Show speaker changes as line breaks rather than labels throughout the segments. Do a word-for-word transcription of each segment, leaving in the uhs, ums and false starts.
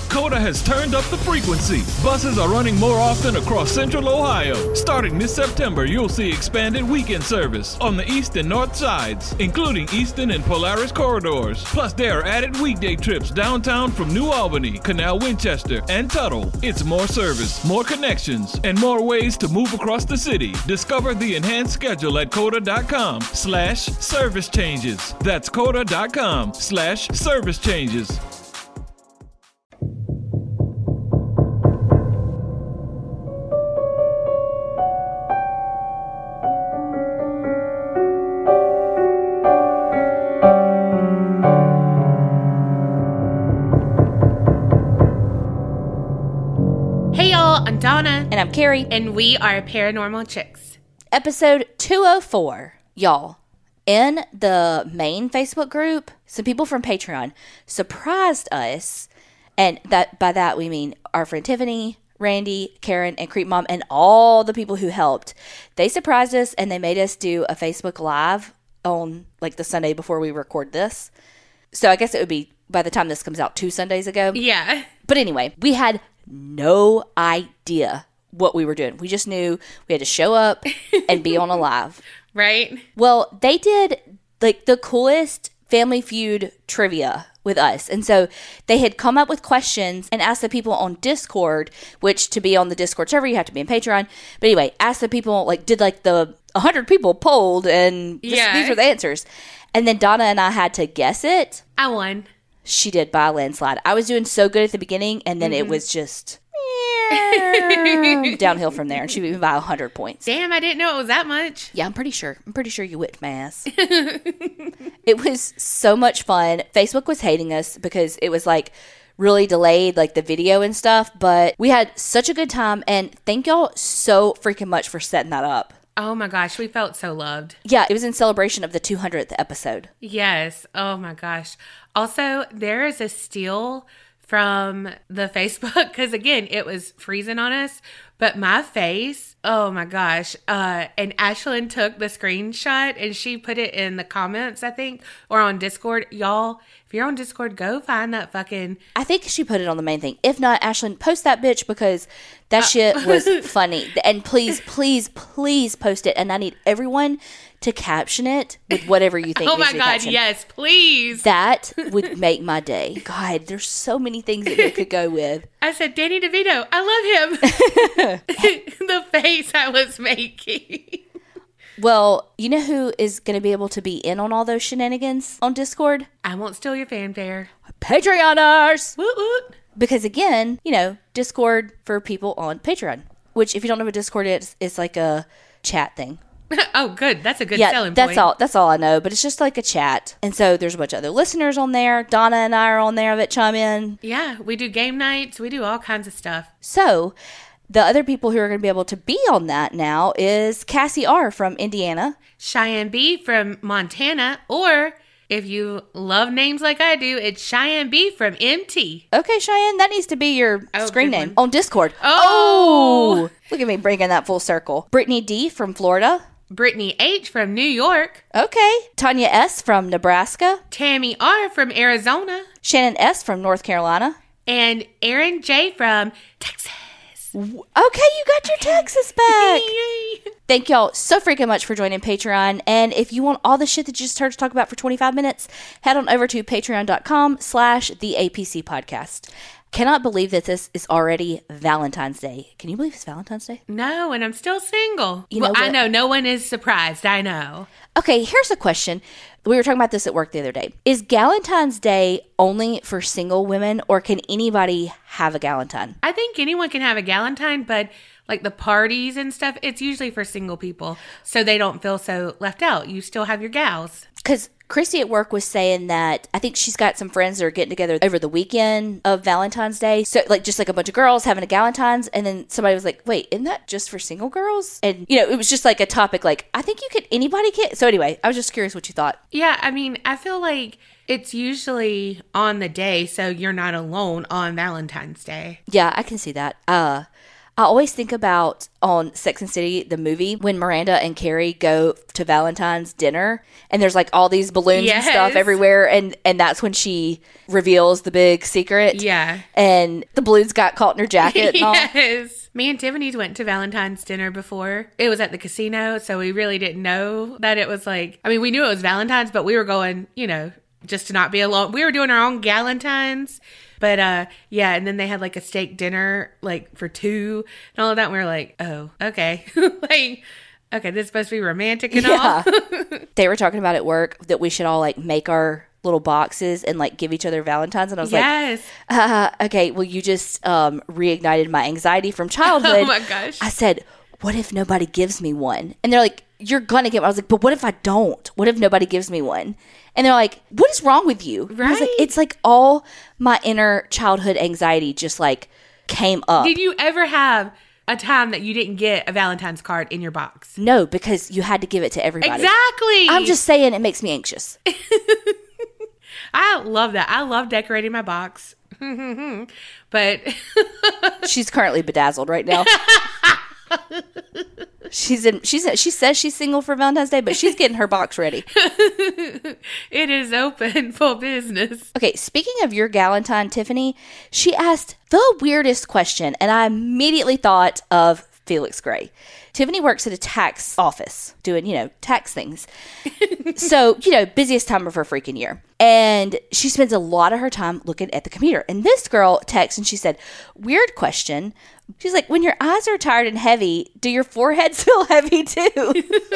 Coda has turned up the frequency. Buses are running more often across Central Ohio. Starting this September, you'll see expanded weekend service on the east and north sides, including Easton and Polaris corridors. Plus, there are added weekday trips downtown from New Albany, Canal Winchester, and Tuttle. It's more service, more connections, and more ways to move across the city. Discover the enhanced schedule at coda.com slash service changes. That's coda.com slash service changes.
Donna.
And I'm Carrie.
And we are Paranormal Chicks.
Episode two oh four. Y'all, in the main Facebook group, some people from Patreon surprised us. And that by that we mean our friend Tiffany, Randy, Karen, and Creep Mom, and all the people who helped. They surprised us and they made us do a Facebook Live on like the Sunday before we record this. So I guess it would be, by the time this comes out, two Sundays ago.
Yeah.
But anyway, we had no idea what we were doing. We just knew we had to show up and be on a live.
Right?
Well, they did like the coolest Family Feud trivia with us. And so they had come up with questions and asked the people on Discord, which to be on the Discord server, you have to be in Patreon. But anyway, asked the people, like did like the one hundred people polled and this,
yeah.
these were the answers. And then Donna and I had to guess it.
I won.
She did by a landslide. I was doing so good at the beginning, and then mm-hmm. it was just downhill from there. And she beat me by one hundred points.
Damn, I didn't know it was that much.
Yeah, I'm pretty sure. I'm pretty sure you whipped my ass. It was so much fun. Facebook was hating us because it was like really delayed, like the video and stuff. But we had such a good time, and thank y'all so freaking much for setting that up.
Oh my gosh, we felt so loved.
Yeah, it was in celebration of the two hundredth episode.
Yes. Oh my gosh. Also, there is a steal from the Facebook because, again, it was freezing on us. But my face, oh my gosh. Uh, and Ashlyn took the screenshot and she put it in the comments, I think, or on Discord. Y'all, if you're on Discord, go find that fucking...
I think she put it on the main thing. If not, Ashlyn, post that bitch because that uh, shit was funny. And please, please, please post it. And I need everyone to caption it with whatever you think.
Oh my God,
caption.
Yes, please.
That would make my day. God, there's so many things that it could go with.
I said, Danny DeVito, I love him. The face I was making.
Well, you know who is going to be able to be in on all those shenanigans on Discord?
I won't steal your fanfare.
Patreoners!
Woot woot.
Because again, you know, Discord for people on Patreon. Which, if you don't know what Discord is, it's like a chat thing.
Oh, good. That's a good
yeah,
selling
that's
point.
all. That's all I know. But it's just like a chat. And so there's a bunch of other listeners on there. Donna and I are on there that chime in.
Yeah, we do game nights. We do all kinds of stuff.
So the other people who are going to be able to be on that now is Cassie R. from Indiana.
Cheyenne B. from Montana. Or if you love names like I do, it's Cheyenne B. from M T.
Okay, Cheyenne, that needs to be your
oh,
screen name
one.
on Discord.
Oh!
oh! Look at me bringing that full circle. Brittany D. from Florida.
Brittany H. from New York.
Okay. Tanya S. from Nebraska.
Tammy R. from Arizona.
Shannon S. from North Carolina.
And Aaron J. from Texas.
Okay, you got your Texas back. Thank y'all so freaking much for joining Patreon. And if you want all the shit that you just heard us talk about for twenty-five minutes, head on over to patreon.com slash the APC podcast. Cannot believe that this is already Valentine's Day. Can you believe it's Valentine's Day?
No, and I'm still single.
You
well,
know
I know. No one is surprised. I know.
Okay, here's a question. We were talking about this at work the other day. Is Galentine's Day only for single women, or can anybody have a Galentine?
I think anyone can have a Galentine, but like the parties and stuff, it's usually for single people, so they don't feel so left out. You still have your gals.
Because Christy at work was saying that I think she's got some friends that are getting together over the weekend of Valentine's Day. So like just like a bunch of girls having a Galentine's, and then somebody was like, wait, isn't that just for single girls? And you know, it was just like a topic like, I think you could, anybody can. So anyway, I was just curious what you thought.
Yeah, I mean, I feel like it's usually on the day, so you're not alone on Valentine's Day.
Yeah, I can see that. Uh, I always think about on Sex and the City, the movie, when Miranda and Carrie go to Valentine's dinner and there's like all these balloons
Yes.
and stuff everywhere. And, and that's when she reveals the big secret.
Yeah.
And the balloons got caught in her jacket and all.
Yes. Me and Tiffany went to Valentine's dinner before. It was at the casino, so we really didn't know that it was like, I mean, we knew it was Valentine's, but we were going, you know, just to not be alone. We were doing our own Galentine's. But, uh, yeah, and then they had, like, a steak dinner, like, for two and all of that. And we were like, oh, okay. like, okay, this is supposed to be romantic and
Yeah.
all.
They were talking about at work that we should all, like, make our little boxes and, like, give each other Valentine's. And I was
Yes.
like, uh, okay, well, you just um, reignited my anxiety from childhood.
Oh, my gosh.
I said, what if nobody gives me one? And they're like, you're going to get one. I was like, but what if I don't? What if nobody gives me one? And they're like, what is wrong with you? And I was like,
Right.
it's like all my inner childhood anxiety just like came up.
Did you ever have a time that you didn't get a Valentine's card in your box?
No, because you had to give it to everybody.
Exactly.
I'm just saying it makes me anxious.
I love that. I love decorating my box. But
She's currently bedazzled right now. She's in. She's. She says she's single for Valentine's Day, but she's getting her box ready.
it is open for business.
Okay, speaking of your Galentine, Tiffany, she asked the weirdest question, and I immediately thought of Felix Gray. Tiffany works at a tax office doing, you know, tax things. So, you know, busiest time of her freaking year. And she spends a lot of her time looking at the computer. And this girl texts and she said, weird question. She's like, when your eyes are tired and heavy, do your foreheads feel heavy too?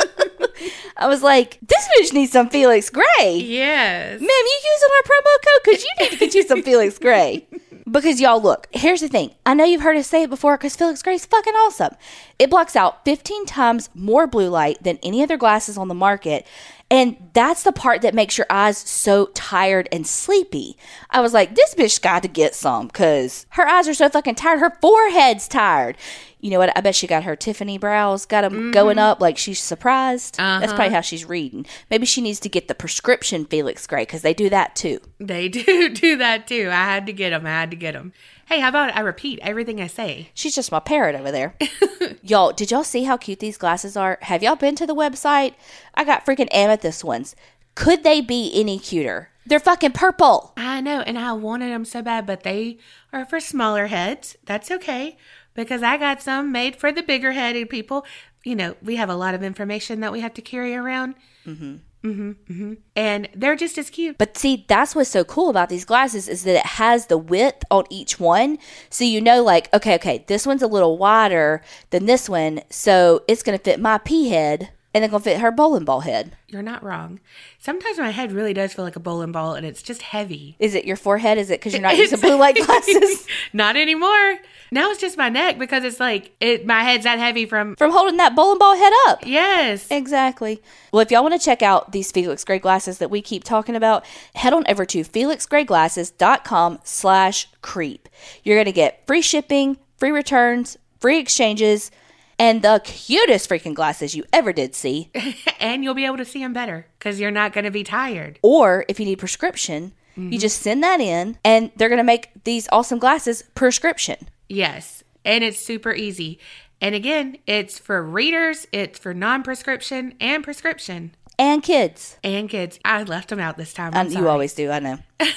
I was like, this bitch needs some Felix Gray.
Yes.
Ma'am, you using our promo code? Because you need to get you some Felix Gray. Because y'all, look, here's the thing. I know you've heard us say it before because Felix Gray's fucking awesome. It blocks out fifteen times more blue light than any other glasses on the market. And that's the part that makes your eyes so tired and sleepy. I was like, this bitch got to get some because her eyes are so fucking tired. Her forehead's tired. You know what? I bet she got her Tiffany brows, got them mm-hmm. going up like she's surprised. Uh-huh. That's probably how she's reading. Maybe she needs to get the prescription Felix Gray because they do that too.
They do do that too. I had to get them. I had to get them. Hey, how about I repeat everything I say?
She's just my parrot over there. Y'all, did y'all see how cute these glasses are? Have y'all been to the website? I got freaking amethyst ones. Could they be any cuter? They're fucking purple.
I know, and I wanted them so bad, but they are for smaller heads. That's okay, because I got some made for the bigger headed people. You know, we have a lot of information that we have to carry around. Mm-hmm. Mm-hmm, mm-hmm. And they're just as cute.
But see, that's what's so cool about these glasses is that it has the width on each one. So you know, like, okay, okay, this one's a little wider than this one. So it's going to fit my pea head and it's going to fit her bowling ball head.
You're not wrong. Sometimes my head really does feel like a bowling ball and it's just heavy.
Is it your forehead? Is it because you're not using blue light glasses?
Not anymore. Now it's just my neck because it's like it. My head's that heavy from...
From holding that bowling ball head up.
Yes.
Exactly. Well, if y'all want to check out these Felix Gray glasses that we keep talking about, head on over to felixgrayglasses.com slash creep. You're going to get free shipping, free returns, free exchanges, and the cutest freaking glasses you ever did see.
And you'll be able to see them better because you're not going to be tired.
Or if you need prescription, mm-hmm. you just send that in and they're going to make these awesome glasses prescription.
Yes. And it's super easy. And again, it's for readers, it's for non-prescription and prescription.
And kids.
And kids. I left them out this time. I'm
um,
sorry.
You always do, I know.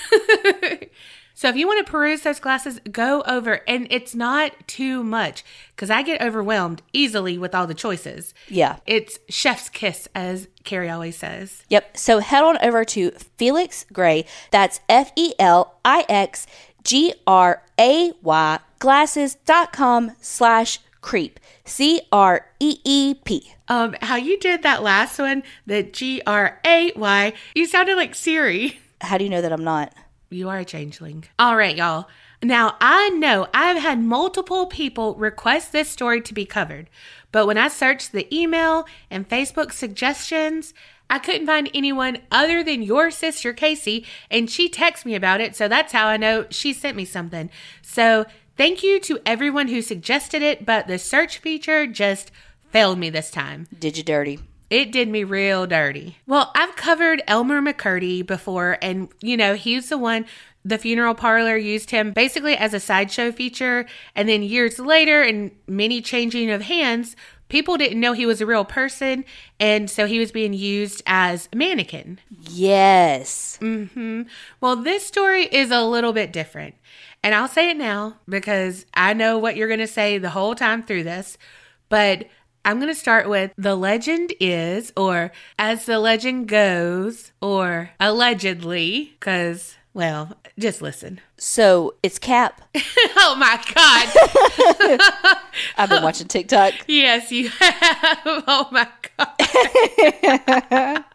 So if you want to peruse those glasses, go over. And it's not too much because I get overwhelmed easily with all the choices.
Yeah.
It's chef's kiss, as Carrie always says.
Yep. So head on over to Felix Gray. That's F E L I X G R A Y glasses.com slash creep. C R E E P.
Um, how you did that last one, the G R A Y, you sounded like Siri.
How do you know that I'm not?
You are a changeling. All right, y'all. Now, I know I've had multiple people request this story to be covered, but when I searched the email and Facebook suggestions, I couldn't find anyone other than your sister, Casey, and she texted me about it, so that's how I know she sent me something. So thank you to everyone who suggested it, but the search feature just failed me this time.
Did you dirty?
It did me real dirty. Well, I've covered Elmer McCurdy before, and, you know, he's the one The funeral parlor used him basically as a sideshow feature. And then years later, and many changing of hands, people didn't know he was a real person. And so he was being used as a mannequin.
Yes.
Mm-hmm. Well, this story is a little bit different. And I'll say it now because I know what you're going to say the whole time through this. But I'm going to start with the legend is, or as the legend goes, or allegedly, because, well, just listen.
So it's Cap.
Oh my God.
I've been watching TikTok.
Yes, you have. Oh my God.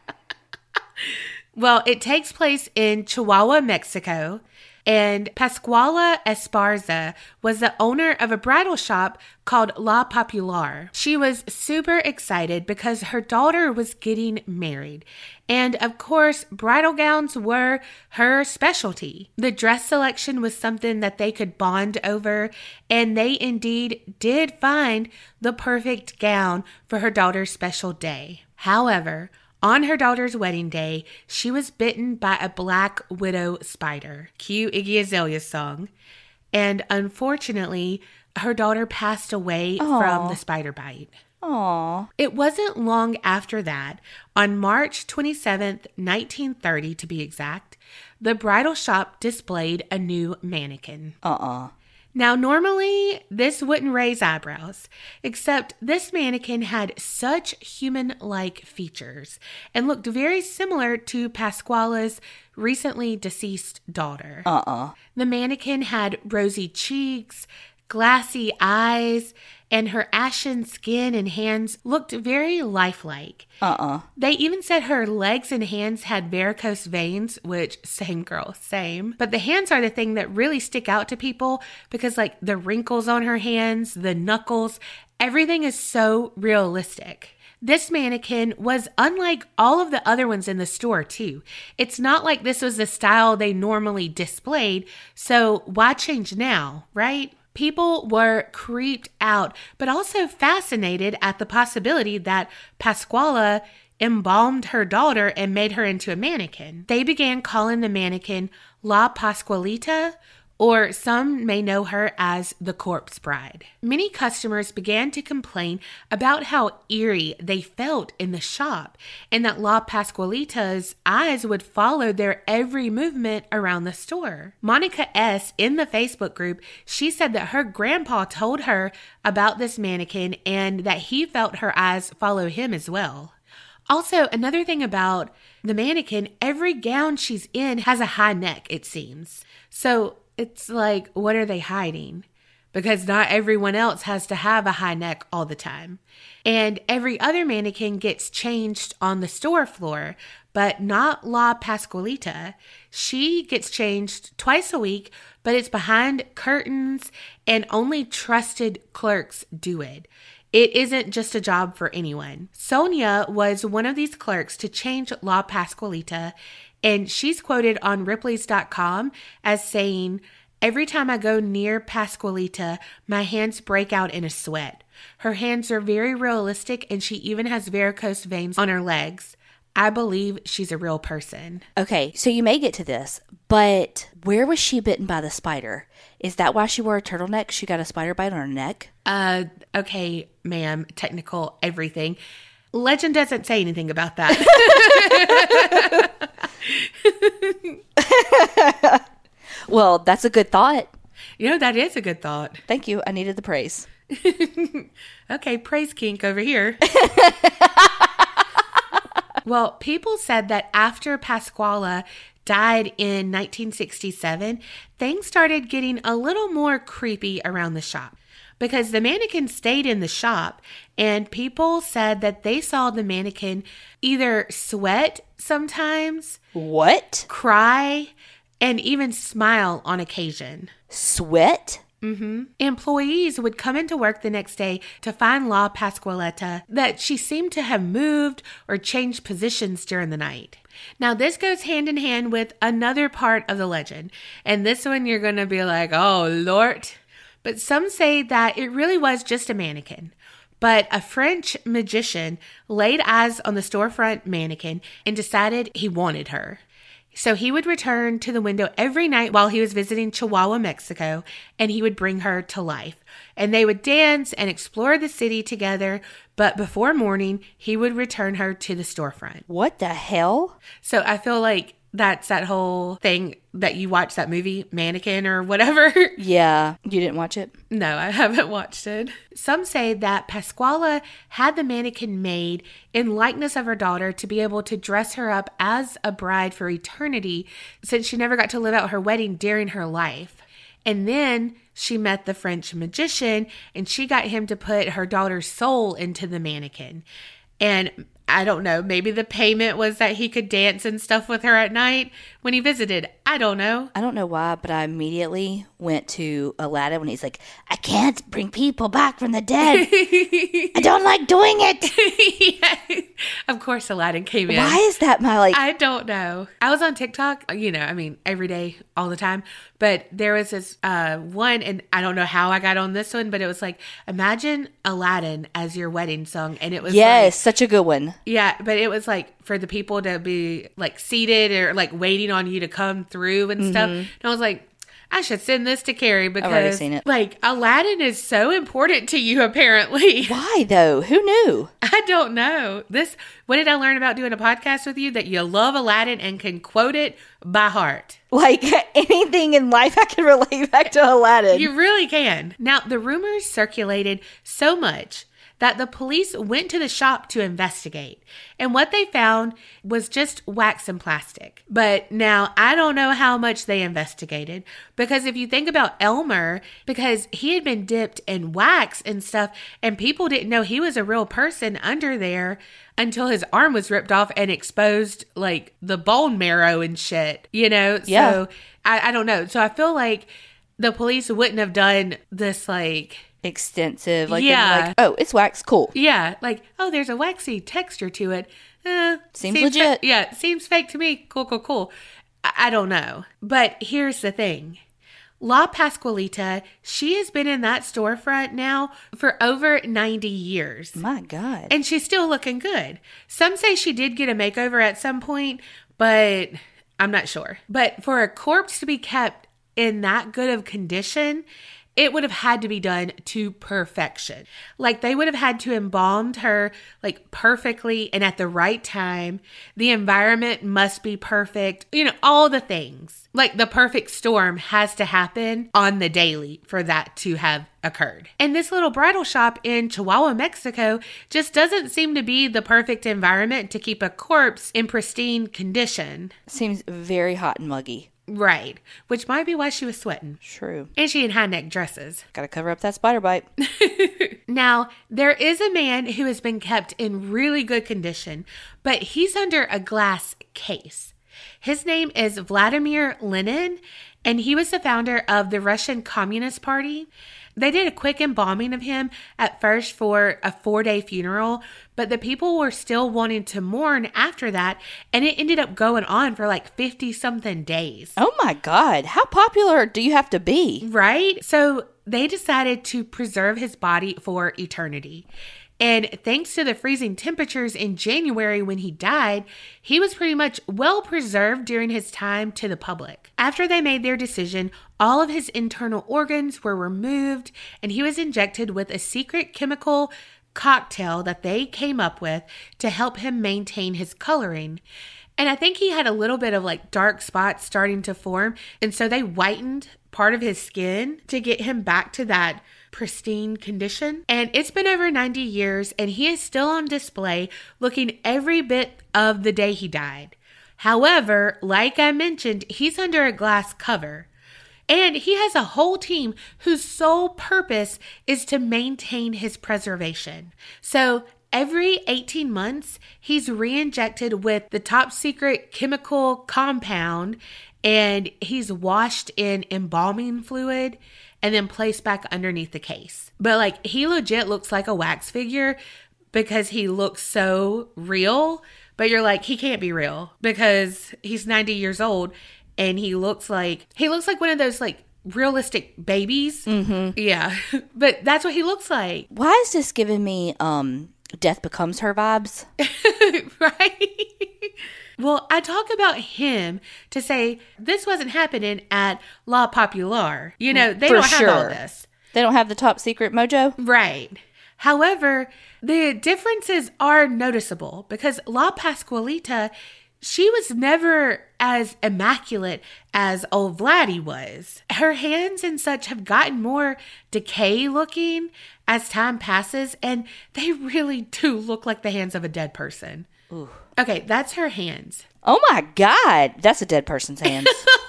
Well, it takes place in Chihuahua, Mexico. And Pascuala Esparza was the owner of a bridal shop called La Popular. She was super excited because her daughter was getting married. And of course, bridal gowns were her specialty. The dress selection was something that they could bond over, and they indeed did find the perfect gown for her daughter's special day. However, on her daughter's wedding day, she was bitten by a black widow spider. Cue Iggy Azalea's song. And unfortunately, her daughter passed away
Aww.
from the spider bite.
Aww.
It wasn't long after that, on March twenty-seventh, nineteen thirty to be exact, the bridal shop displayed a new mannequin.
Uh-uh.
Now, normally, this wouldn't raise eyebrows, except this mannequin had such human-like features and looked very similar to Pascuala's recently deceased daughter.
Uh-uh.
The mannequin had rosy cheeks, glassy eyes, and her ashen skin and hands looked very lifelike.
Uh-uh.
They even said her legs and hands had varicose veins, which, same girl, same. But the hands are the thing that really stick out to people because, like, the wrinkles on her hands, the knuckles, everything is so realistic. This mannequin was unlike all of the other ones in the store, too. It's not like this was the style they normally displayed, so why change now, right? People were creeped out, but also fascinated at the possibility that Pascuala embalmed her daughter and made her into a mannequin. They began calling the mannequin La Pascualita, or some may know her as the Corpse Bride. Many customers began to complain about how eerie they felt in the shop, and that La Pascualita's eyes would follow their every movement around the store. Monica S. in the Facebook group, she said that her grandpa told her about this mannequin and that he felt her eyes follow him as well. Also, another thing about the mannequin, every gown she's in has a high neck, it seems. So it's like, what are they hiding? Because not everyone else has to have a high neck all the time. And every other mannequin gets changed on the store floor, but not La Pascualita. She gets changed twice a week, but it's behind curtains and only trusted clerks do it. It isn't just a job for anyone. Sonia was one of these clerks to change La Pascualita, and she's quoted on Ripley's dot com as saying, "Every time I go near Pascualita, my hands break out in a sweat. Her hands are very realistic, and she even has varicose veins on her legs. I believe she's a real person."
Okay, so you may get to this, but where was she bitten by the spider? Is that why she wore a turtleneck? She got a spider bite on her neck?
Uh, okay, ma'am, technical everything. Legend doesn't say anything about that.
Well, that's a good thought.
You know, that is a good thought.
Thank you. I needed the praise.
Okay, praise kink over here. Well, people said that after Pascuala died in nineteen sixty-seven, things started getting a little more creepy around the shop because the mannequin stayed in the shop and people said that they saw the mannequin either sweat sometimes,
What?
cry, and even smile on occasion.
Sweat?
Mm-hmm. Employees would come into work the next day to find La Pascualita that she seemed to have moved or changed positions during the night. Now, this goes hand in hand with another part of the legend, and this one you're going to be like, oh, Lord. But some say that it really was just a mannequin. But a French magician laid eyes on the storefront mannequin and decided he wanted her. So he would return to the window every night while he was visiting Chihuahua, Mexico, and he would bring her to life. And they would dance and explore the city together, but before morning, he would return her to the storefront.
What the hell?
So I feel like that's that whole thing that you watch that movie, Mannequin or whatever.
Yeah. You didn't watch it?
No, I haven't watched it. Some say that Pasquala had the mannequin made in likeness of her daughter to be able to dress her up as a bride for eternity, since she never got to live out her wedding during her life. And then she met the French magician, and she got him to put her daughter's soul into the mannequin. And I don't know, maybe the payment was that he could dance and stuff with her at night when he visited. I don't know.
I don't know why, but I immediately went to Aladdin when he's like, I can't bring people back from the dead. I don't like doing it.
Yeah. Of course Aladdin came in.
Why is that my like...
I don't know. I was on TikTok, you know, I mean, every day, all the time. But there was this uh, one, and I don't know how I got on this one, but it was like, imagine Aladdin as your wedding song. And it was
Yes,
like,
such a good one.
yeah, but it was like for the people to be like seated or like waiting on you to come through and stuff. And I was like, I should send this to Carrie because
already seen it.
Like Aladdin is so important to you apparently.
Why though? Who knew?
I don't know. This, what did I learn about doing a podcast with you? That you love Aladdin and can quote it by heart.
Like anything in life I can relate back to Aladdin.
You really can. Now, the rumors circulated so much that the police went to the shop to investigate. And what they found was just wax and plastic. But now I don't know how much they investigated, because if you think about Elmer, because he had been dipped in wax and stuff, and people didn't know he was a real person under there until his arm was ripped off and exposed like the bone marrow and shit, you know?
Yeah.
So I, I don't know. So I feel like the police wouldn't have done this like...
extensive. Like,
Yeah.
like, oh, it's wax. Cool.
Yeah, like, oh, there's a waxy texture to it. Uh,
Seems legit.
Fa- yeah, seems fake to me. Cool, cool, cool. I-, I don't know. But here's the thing. La Pascualita, she has been in that storefront now for over ninety years.
My God.
And she's still looking good. Some say she did get a makeover at some point, but I'm not sure. But for a corpse to be kept in that good of condition, it would have had to be done to perfection. Like they would have had to embalmed her like perfectly and at the right time. The environment must be perfect. You know, all the things. Like the perfect storm has to happen on the daily for that to have occurred. And this little bridal shop in Chihuahua, Mexico just doesn't seem to be the perfect environment to keep a corpse in pristine condition.
Seems very hot and muggy.
Right. Which might be why she was sweating.
True.
And she in high neck dresses.
Gotta cover up that spider bite.
Now, there is a man who has been kept in really good condition, but he's under a glass case. His name is Vladimir Lenin, and he was the founder of the Russian Communist Party. They did a quick embalming of him at first for a four-day funeral, but the people were still wanting to mourn after that, and it ended up going on for like fifty-something days.
Oh my God. How popular do you have to be?
Right? So they decided to preserve his body for eternity. And thanks to the freezing temperatures in January when he died, he was pretty much well preserved during his time to the public. After they made their decision, all of his internal organs were removed, and he was injected with a secret chemical cocktail that they came up with to help him maintain his coloring. And I think he had a little bit of like dark spots starting to form, and so they whitened part of his skin to get him back to that pristine condition. And it's been over ninety years, and he is still on display looking every bit of the day he died. However, like I mentioned, he's under a glass cover. And he has a whole team whose sole purpose is to maintain his preservation. So every eighteen months, he's re-injected with the top secret chemical compound, and he's washed in embalming fluid and then placed back underneath the case. But like, he legit looks like a wax figure because he looks so real. But you're like, he can't be real because he's ninety years old. And he looks like, he looks like one of those like realistic babies. Mm-hmm. Yeah. But that's what he looks like.
Why is this giving me um Death Becomes Her vibes?
Right? Well, I talk about him to say this wasn't happening at La Popular. You know, they
For
don't have all
sure.
this.
They don't have the top secret mojo?
Right. However, the differences are noticeable because La Pascualita, she was never as immaculate as old Vladdy was. Her hands and such have gotten more decay looking as time passes, and they really do look like the hands of a dead person.
Ooh.
Okay, that's her hands.
Oh my God. That's a dead person's hands.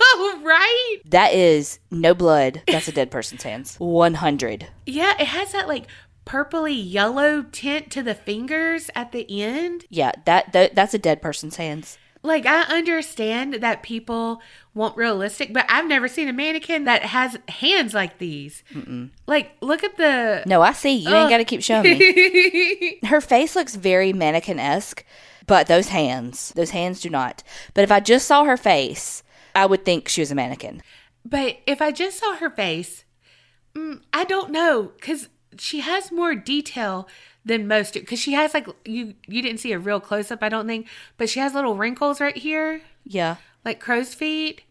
Right?
That is no blood. That's a dead person's hands. one hundred.
Yeah, it has that like purpley yellow tint to the fingers at the end.
Yeah, that, that that's a dead person's hands.
Like, I understand that people want realistic, but I've never seen a mannequin that has hands like these. Mm-mm. Like, look at the...
No, I see. You
Ugh.
ain't got to keep showing me. Her face looks very mannequin-esque, but those hands, those hands do not. But if I just saw her face, I would think she was a mannequin.
But if I just saw her face, mm, I don't know, because she has more detail than most do. Because she has, like, you, you didn't see a real close-up, I don't think, but she has little wrinkles right here.
Yeah.
Like crow's feet.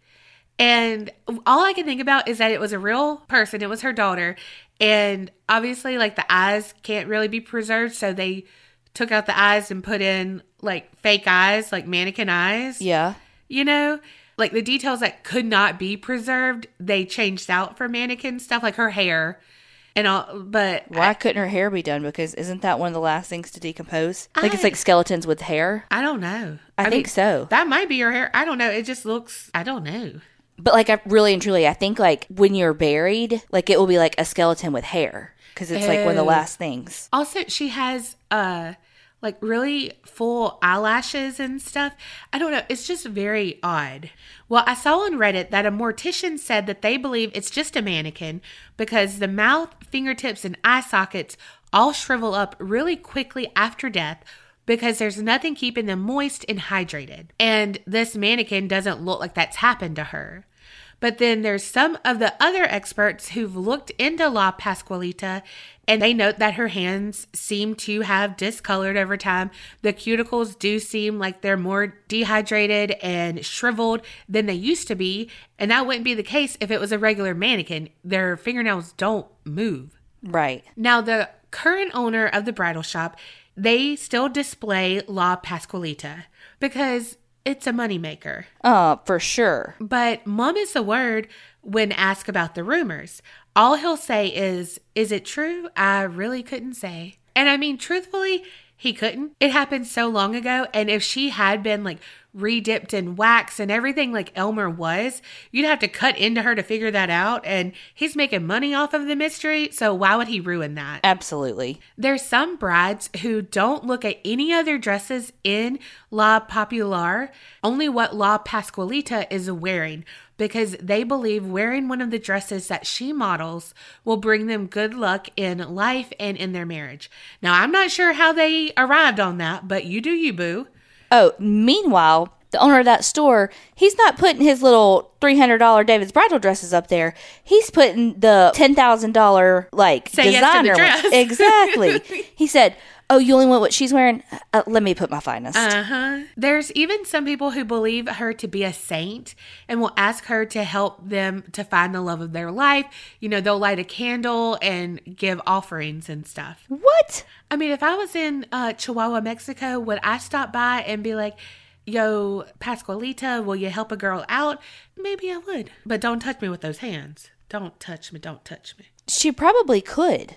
And all I can think about is that it was a real person. It was her daughter. And obviously, like, the eyes can't really be preserved. So they took out the eyes and put in, like, fake eyes, like mannequin eyes.
Yeah.
You know? Like, the details that could not be preserved, they changed out for mannequin stuff, like her hair. And all, but
Why
I,
couldn't her hair be done? Because isn't that one of the last things to decompose? I think it's
I-
like skeletons with hair.
I don't know.
I, think
mean,
so.
That might be her hair. I don't know. It just looks, I don't know.
But like, I really and truly, I think like when you're buried, like it will be like a skeleton with hair. Because it's like one of the
Oh.
last things.
Also, she has uh like really full eyelashes and stuff. I don't know. It's just very odd. Well, I saw on Reddit that a mortician said that they believe it's just a mannequin because the mouth, fingertips, and eye sockets all shrivel up really quickly after death because there's nothing keeping them moist and hydrated. And this mannequin doesn't look like that's happened to her. But then there's some of the other experts who've looked into La Pascualita, and they note that her hands seem to have discolored over time. The cuticles do seem like they're more dehydrated and shriveled than they used to be. And that wouldn't be the case if it was a regular mannequin. Their fingernails don't move.
Right.
Now, the current owner of the bridal shop, they still display La Pascualita because it's a moneymaker.
Uh, for sure.
But mom is the word when asked about the rumors. All he'll say is, is it true? I really couldn't say. And I mean, truthfully, he couldn't. It happened so long ago. And if she had been like re-dipped in wax and everything like Elmer was, you'd have to cut into her to figure that out. And he's making money off of the mystery. So why would he ruin that?
Absolutely.
There's some brides who don't look at any other dresses in La Popular, only what La Pascualita is wearing, because they believe wearing one of the dresses that she models will bring them good luck in life and in their marriage. Now, I'm not sure how they arrived on that, but you do you, boo.
Oh, meanwhile, the owner of that store, he's not putting his little three hundred dollars David's bridal dresses up there. He's putting the ten thousand dollars, like,
Say yes to the
designer
dress.
ones. Exactly. He said, oh, you only want what she's wearing? Uh, let me put my finest.
Uh-huh. There's even some people who believe her to be a saint and will ask her to help them to find the love of their life. You know, they'll light a candle and give offerings and stuff.
What?
I mean, if I was in uh, Chihuahua, Mexico, would I stop by and be like, yo, Pascualita, will you help a girl out? Maybe I would. But don't touch me with those hands. Don't touch me. Don't touch me.
She probably could.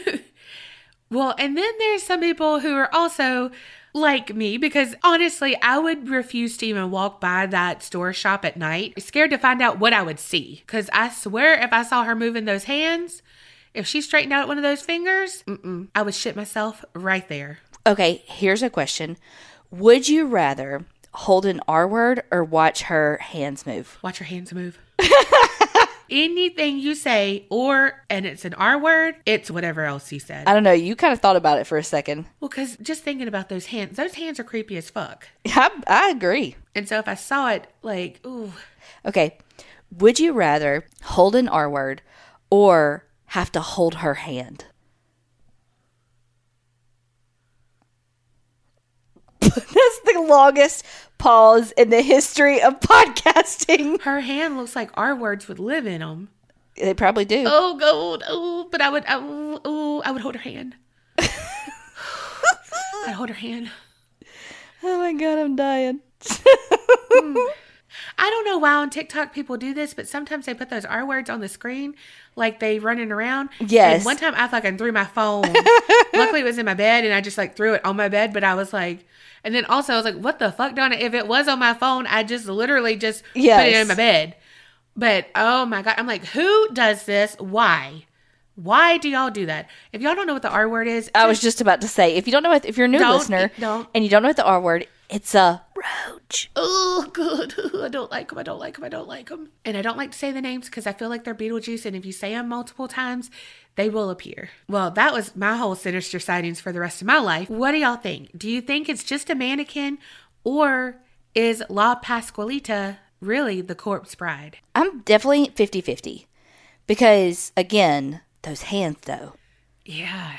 Well, and then there's some people who are also like me, because honestly, I would refuse to even walk by that store shop at night, scared to find out what I would see. Because I swear if I saw her moving those hands, if she straightened out one of those fingers, mm-mm, I would shit myself right there.
Okay, here's a question. Would you rather hold an R word or watch her hands move?
Watch her hands move. Anything you say, or, and it's an R word, it's whatever else you said.
I don't know. You kind of thought about it for a second.
Well, because just thinking about those hands, those hands are creepy as fuck.
I, I agree.
And so if I saw it, like, ooh.
Okay. Would you rather hold an R word or have to hold her hand? That's the longest pause in the history of podcasting.
Her hand looks like our words would live in them.
They probably do.
Oh, God. Oh, but I would, I, oh, I would hold her hand. I'd hold her hand.
Oh my God, I'm dying.
mm. I don't know why on TikTok people do this, but sometimes they put those R words on the screen like they running around.
Yes.
And one time I fucking threw my phone. Luckily it was in my bed and I just like threw it on my bed, but I was like, and then also I was like, what the fuck, Donna? If it was on my phone, I just literally just
yes.
put it in my bed. But oh my God, I'm like, who does this? Why? Why do y'all do that? If y'all don't know what the R word is.
I was just about to say, if you don't know what, if you're a new listener
don't.
and you don't know what the R word, it's a roach.
Oh, good. I don't like them. I don't like them. I don't like them. And I don't like to say the names because I feel like they're Beetlejuice. And if you say them multiple times, they will appear. Well, that was my whole sinister sightings for the rest of my life. What do y'all think? Do you think it's just a mannequin or is La Pascualita really the corpse bride?
I'm definitely fifty-fifty because, again, those hands, though.
Yeah.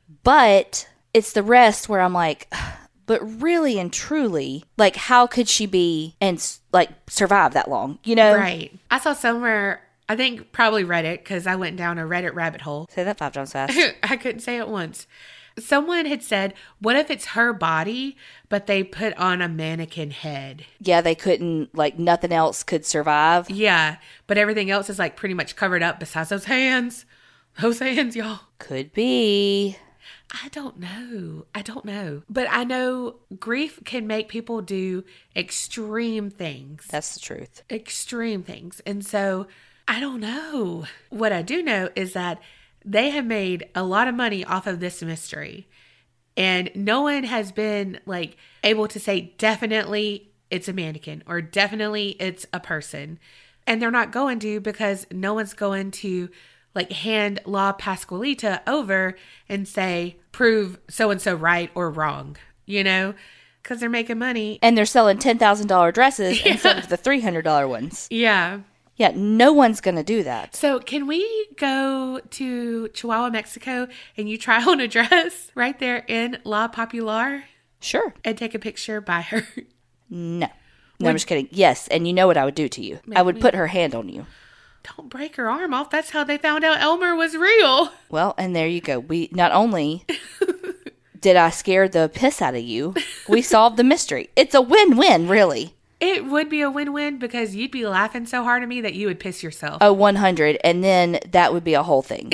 But it's the rest where I'm like, but really and truly, like, how could she be and, like, survive that long, you know?
Right. I saw somewhere, I think probably Reddit, because I went down a Reddit rabbit hole.
Say that five times fast.
I couldn't say it once. Someone had said, what if it's her body, but they put on a mannequin head?
Yeah, they couldn't, like, nothing else could survive.
Yeah, but everything else is, like, pretty much covered up besides those hands. Those hands, y'all.
Could be.
I don't know. I don't know. But I know grief can make people do extreme things.
That's the truth.
Extreme things. And so, I don't know. What I do know is that they have made a lot of money off of this mystery. And no one has been, like, able to say definitely it's a mannequin or definitely it's a person. And they're not going to because no one's going to, like, hand La Pascualita over and say, prove so-and-so right or wrong, you know, because they're making money.
And they're selling ten thousand dollars dresses
yeah.
instead of the three hundred dollars ones.
Yeah.
Yeah, no one's going to do that.
So can we go to Chihuahua, Mexico, and you try on a dress right there in La Popular?
Sure.
And take a picture by her?
No. No, would, I'm just kidding. Yes, and you know what I would do to you. I would put her hand on you.
Don't break her arm off. That's how they found out Elmer was real.
Well, and there you go. We not only did I scare the piss out of you, we solved the mystery. It's a win-win, really.
It would be a win-win because you'd be laughing so hard at me that you would piss yourself.
Oh, one hundred. And then that would be a whole thing.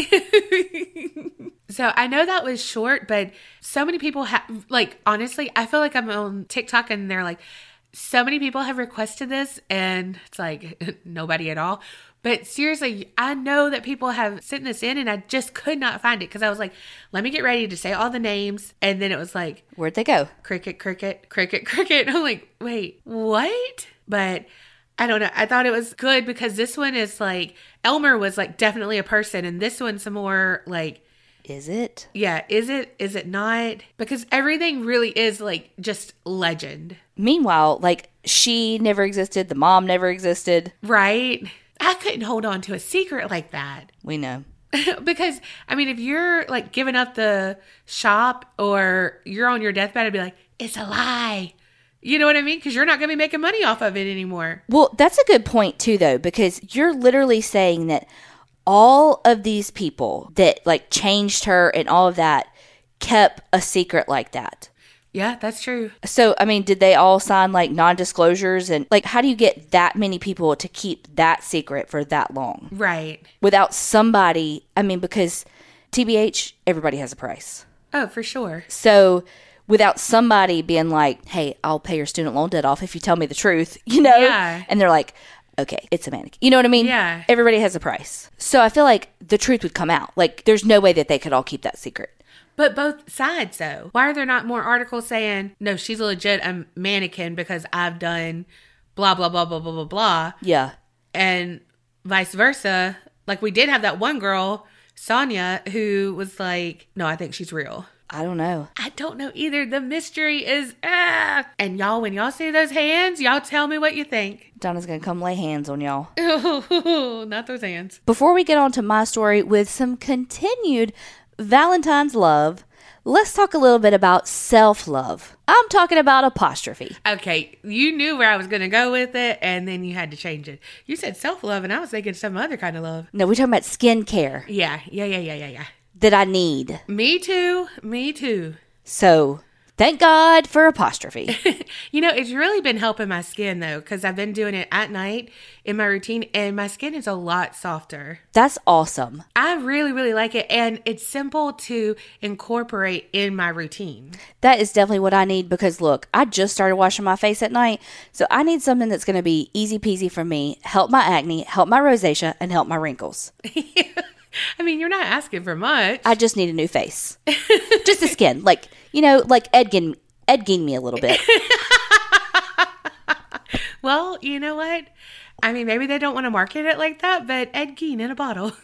So I know that was short, but so many people have, like, honestly, I feel like I'm on TikTok and they're like, so many people have requested this and it's like nobody at all. But seriously, I know that people have sent this in and I just could not find it because I was like, let me get ready to say all the names. And then it was like,
where'd they go?
Cricket, cricket, cricket, cricket. And I'm like, wait, what? But I don't know. I thought it was good because this one is like, Elmer was like definitely a person. And this one's more like,
is it?
Yeah. Is it? Is it not? Because everything really is like just legend.
Meanwhile, like she never existed. The mom never existed.
Right. I couldn't hold on to a secret like that.
We know.
Because, I mean, if you're like giving up the shop or you're on your deathbed, I'd be like, it's a lie. You know what I mean? Because you're not going to be making money off of it anymore.
Well, that's a good point too, though, because you're literally saying that all of these people that like changed her and all of that kept a secret like that.
Yeah, that's true.
So, I mean, did they all sign like non-disclosures? And like, how do you get that many people to keep that secret for that long?
Right.
Without somebody, I mean, because T B H, everybody has a price.
Oh, for sure.
So without somebody being like, hey, I'll pay your student loan debt off if you tell me the truth, you know?
Yeah.
And they're like, okay, it's a mannequin. You know what I mean?
Yeah.
Everybody has a price. So I feel like the truth would come out. Like, there's no way that they could all keep that secret.
But both sides, though. Why are there not more articles saying, no, she's a legit a mannequin because I've done blah, blah, blah, blah, blah, blah, blah.
Yeah.
And vice versa. Like, we did have that one girl, Sonia, who was like, no, I think she's real.
I don't know.
I don't know either. The mystery is, ah. And y'all, when y'all see those hands, y'all tell me what you think.
Donna's going to come lay hands on y'all.
Not those hands.
Before we get on to my story with some continued Valentine's love, let's talk a little bit about self-love. I'm talking about apostrophe.
Okay, you knew where I was going to go with it, and then you had to change it. You said self-love, and I was thinking some other kind of love.
No, we're talking about skincare.
Yeah, yeah, yeah, yeah, yeah, yeah.
That I need.
Me too. Me too.
So, thank God for apostrophe.
You know, it's really been helping my skin, though, because I've been doing it at night in my routine, and my skin is a lot softer.
That's awesome.
I really, really like it, and it's simple to incorporate in my routine.
That is definitely what I need because, look, I just started washing my face at night, so I need something that's going to be easy peasy for me, help my acne, help my rosacea, and help my wrinkles.
I mean, you're not asking for much.
I just need a new face. Just the skin. Like, you know, like Ed Gein, Ed Gein me a little bit.
Well, you know what? I mean, maybe they don't want to market it like that, but Ed Gein in a bottle.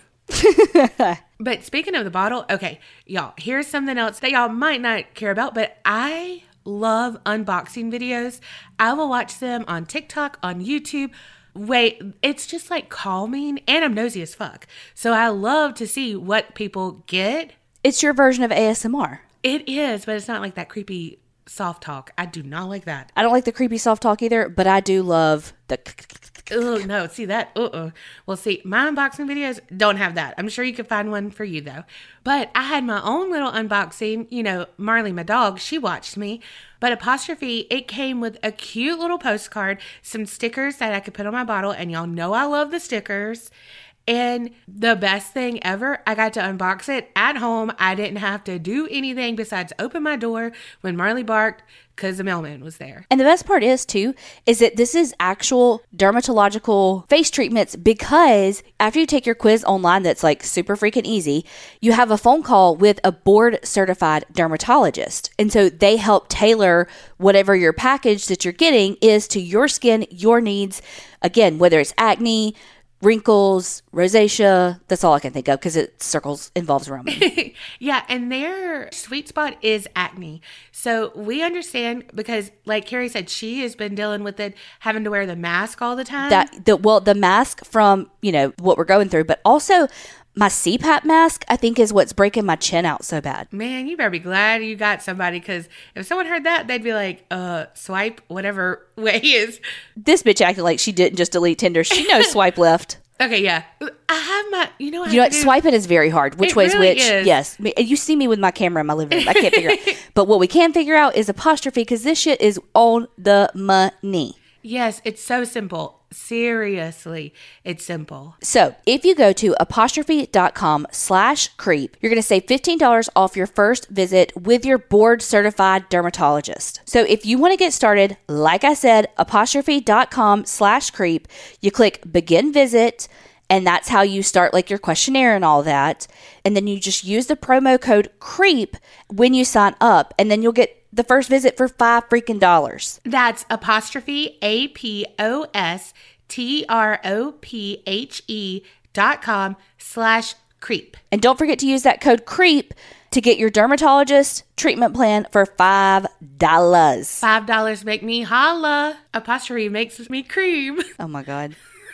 But speaking of the bottle, okay, y'all, here's something else that y'all might not care about, but I love unboxing videos. I will watch them on TikTok, on YouTube. Wait, it's just like calming, and I'm nosy as fuck. So I love to see what people get.
It's your version of A S M R.
It is, but it's not like that creepy soft talk. I do not like that.
I don't like the creepy soft talk either, but I do love the...
Oh, no, see that? Uh-uh. Well, see, my unboxing videos don't have that. I'm sure you can find one for you, though. But I had my own little unboxing. You know, Marley, my dog, she watched me. But apostrophe, it came with a cute little postcard, some stickers that I could put on my bottle, and y'all know I love the stickers. And the best thing ever, I got to unbox it at home. I didn't have to do anything besides open my door when Marley barked because the mailman was there.
And the best part is, too, is that this is actual dermatological face treatments because after you take your quiz online that's like super freaking easy, you have a phone call with a board certified dermatologist. And so they help tailor whatever your package that you're getting is to your skin, your needs. Again, whether it's acne, wrinkles, rosacea, that's all I can think of because it circles, involves roaming.
Yeah, and their sweet spot is acne. So we understand because, like Carrie said, she has been dealing with it, having to wear the mask all the time.
That the Well, the mask from, you know, what we're going through, but also my C PAP mask, I think, is what's breaking my chin out so bad.
Man, you better be glad you got somebody because if someone heard that, they'd be like, uh, swipe whatever way is.
This bitch acted like she didn't just delete Tinder. She knows swipe left.
Okay, yeah. I have my, you know, I
you know what?
do,
Swiping is very hard. Which
it
way's
really
which?
is.
Yes. You see me with my camera in my living room. I can't figure out. But what we can figure out is apostrophe because this shit is on the money.
Yes, it's so simple. Seriously, it's simple.
So if you go to apostrophe.com slash creep, you're going to save fifteen dollars off your first visit with your board certified dermatologist. So if you want to get started, like I said, apostrophe.com slash creep, you click begin visit, and that's how you start like your questionnaire and all that. And then you just use the promo code creep when you sign up, and then you'll get the first visit for five freaking dollars.
That's apostrophe A P O S T R O P H E dot com slash creep.
And don't forget to use that code creep to get your dermatologist treatment plan for five dollars.
Five dollars make me holla. Apostrophe makes me cream.
Oh my God.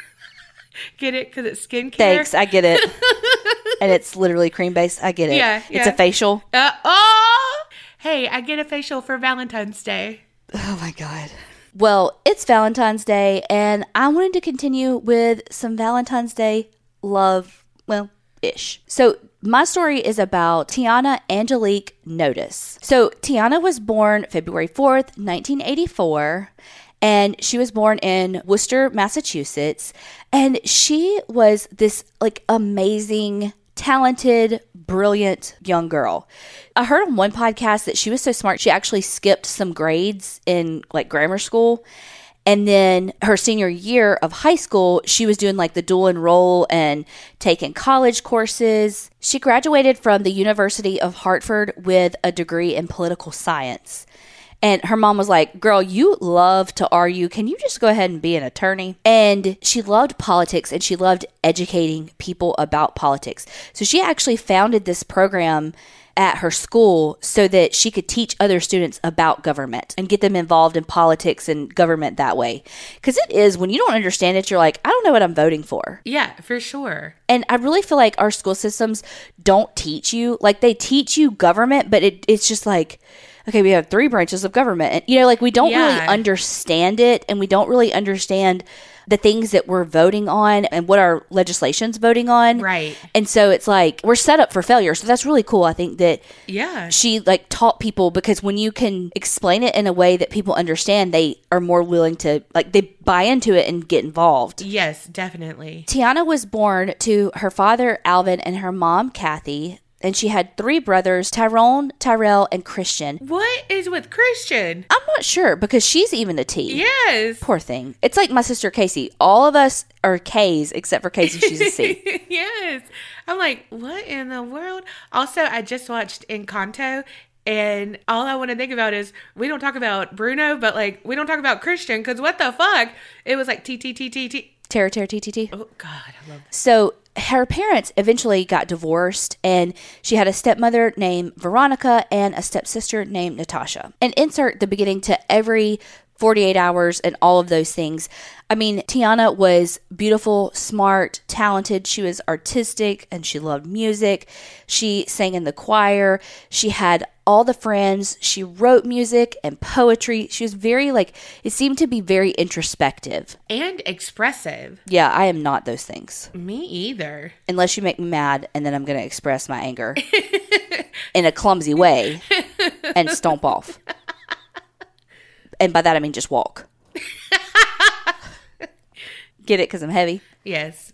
Get it? Because it's skincare?
Thanks, I get it. And it's literally cream based. I get it.
Yeah,
It's
yeah.
a facial.
Uh, oh! Hey, I get a facial for Valentine's Day.
Oh my God. Well, it's Valentine's Day, and I wanted to continue with some Valentine's Day love, well, ish. So my story is about Tiana Angelique Notice. So Tiana was born February fourth, nineteen eighty-four, and she was born in Worcester, Massachusetts, and she was this like amazing, talented, brilliant young girl. I heard on one podcast that she was so smart, she actually skipped some grades in like grammar school. And then her senior year of high school, she was doing like the dual enroll and taking college courses. She graduated from the University of Hartford with a degree in political science. And her mom was like, girl, you love to argue. Can you just go ahead and be an attorney? And she loved politics and she loved educating people about politics. So she actually founded this program at her school so that she could teach other students about government and get them involved in politics and government that way. Because it is, when you don't understand it, you're like, I don't know what I'm voting for.
Yeah, for sure.
And I really feel like our school systems don't teach you, like they teach you government, but it, it's just like, okay, we have three branches of government. And, you know, like we don't
Yeah.
really understand it, and we don't really understand the things that we're voting on and what our legislation's voting on.
Right.
And so it's like we're set up for failure. So that's really cool. I think that
Yeah.
she like taught people, because when you can explain it in a way that people understand, they are more willing to, like, they buy into it and get involved.
Yes, definitely.
Tiana was born to her father, Alvin, and her mom, Kathy. And she had three brothers, Tyrone, Tyrell, and Christian.
What is with Christian?
I'm not sure, because she's even a T.
Yes.
Poor thing. It's like my sister Casey. All of us are K's except for Casey. She's a C.
Yes. I'm like, what in the world? Also, I just watched Encanto, and all I want to think about is we don't talk about Bruno, but like we don't talk about Christian, because what the fuck? It was like T T T T T.
Tara, Tara, T, T, T.
Oh, God, I love that.
So her parents eventually got divorced, and she had a stepmother named Veronica and a stepsister named Natasha. And insert the beginning to every forty-eight hours and all of those things. I mean, Tiana was beautiful, smart, talented. She was artistic, and she loved music. She sang in the choir. She had all the friends. She wrote music and poetry. She was very, like, it seemed to be very introspective.
And expressive.
Yeah, I am not those things.
Me either.
Unless you make me mad, and then I'm going to express my anger in a clumsy way and stomp off. And by that, I mean just walk. Get it? Because I'm heavy?
Yes.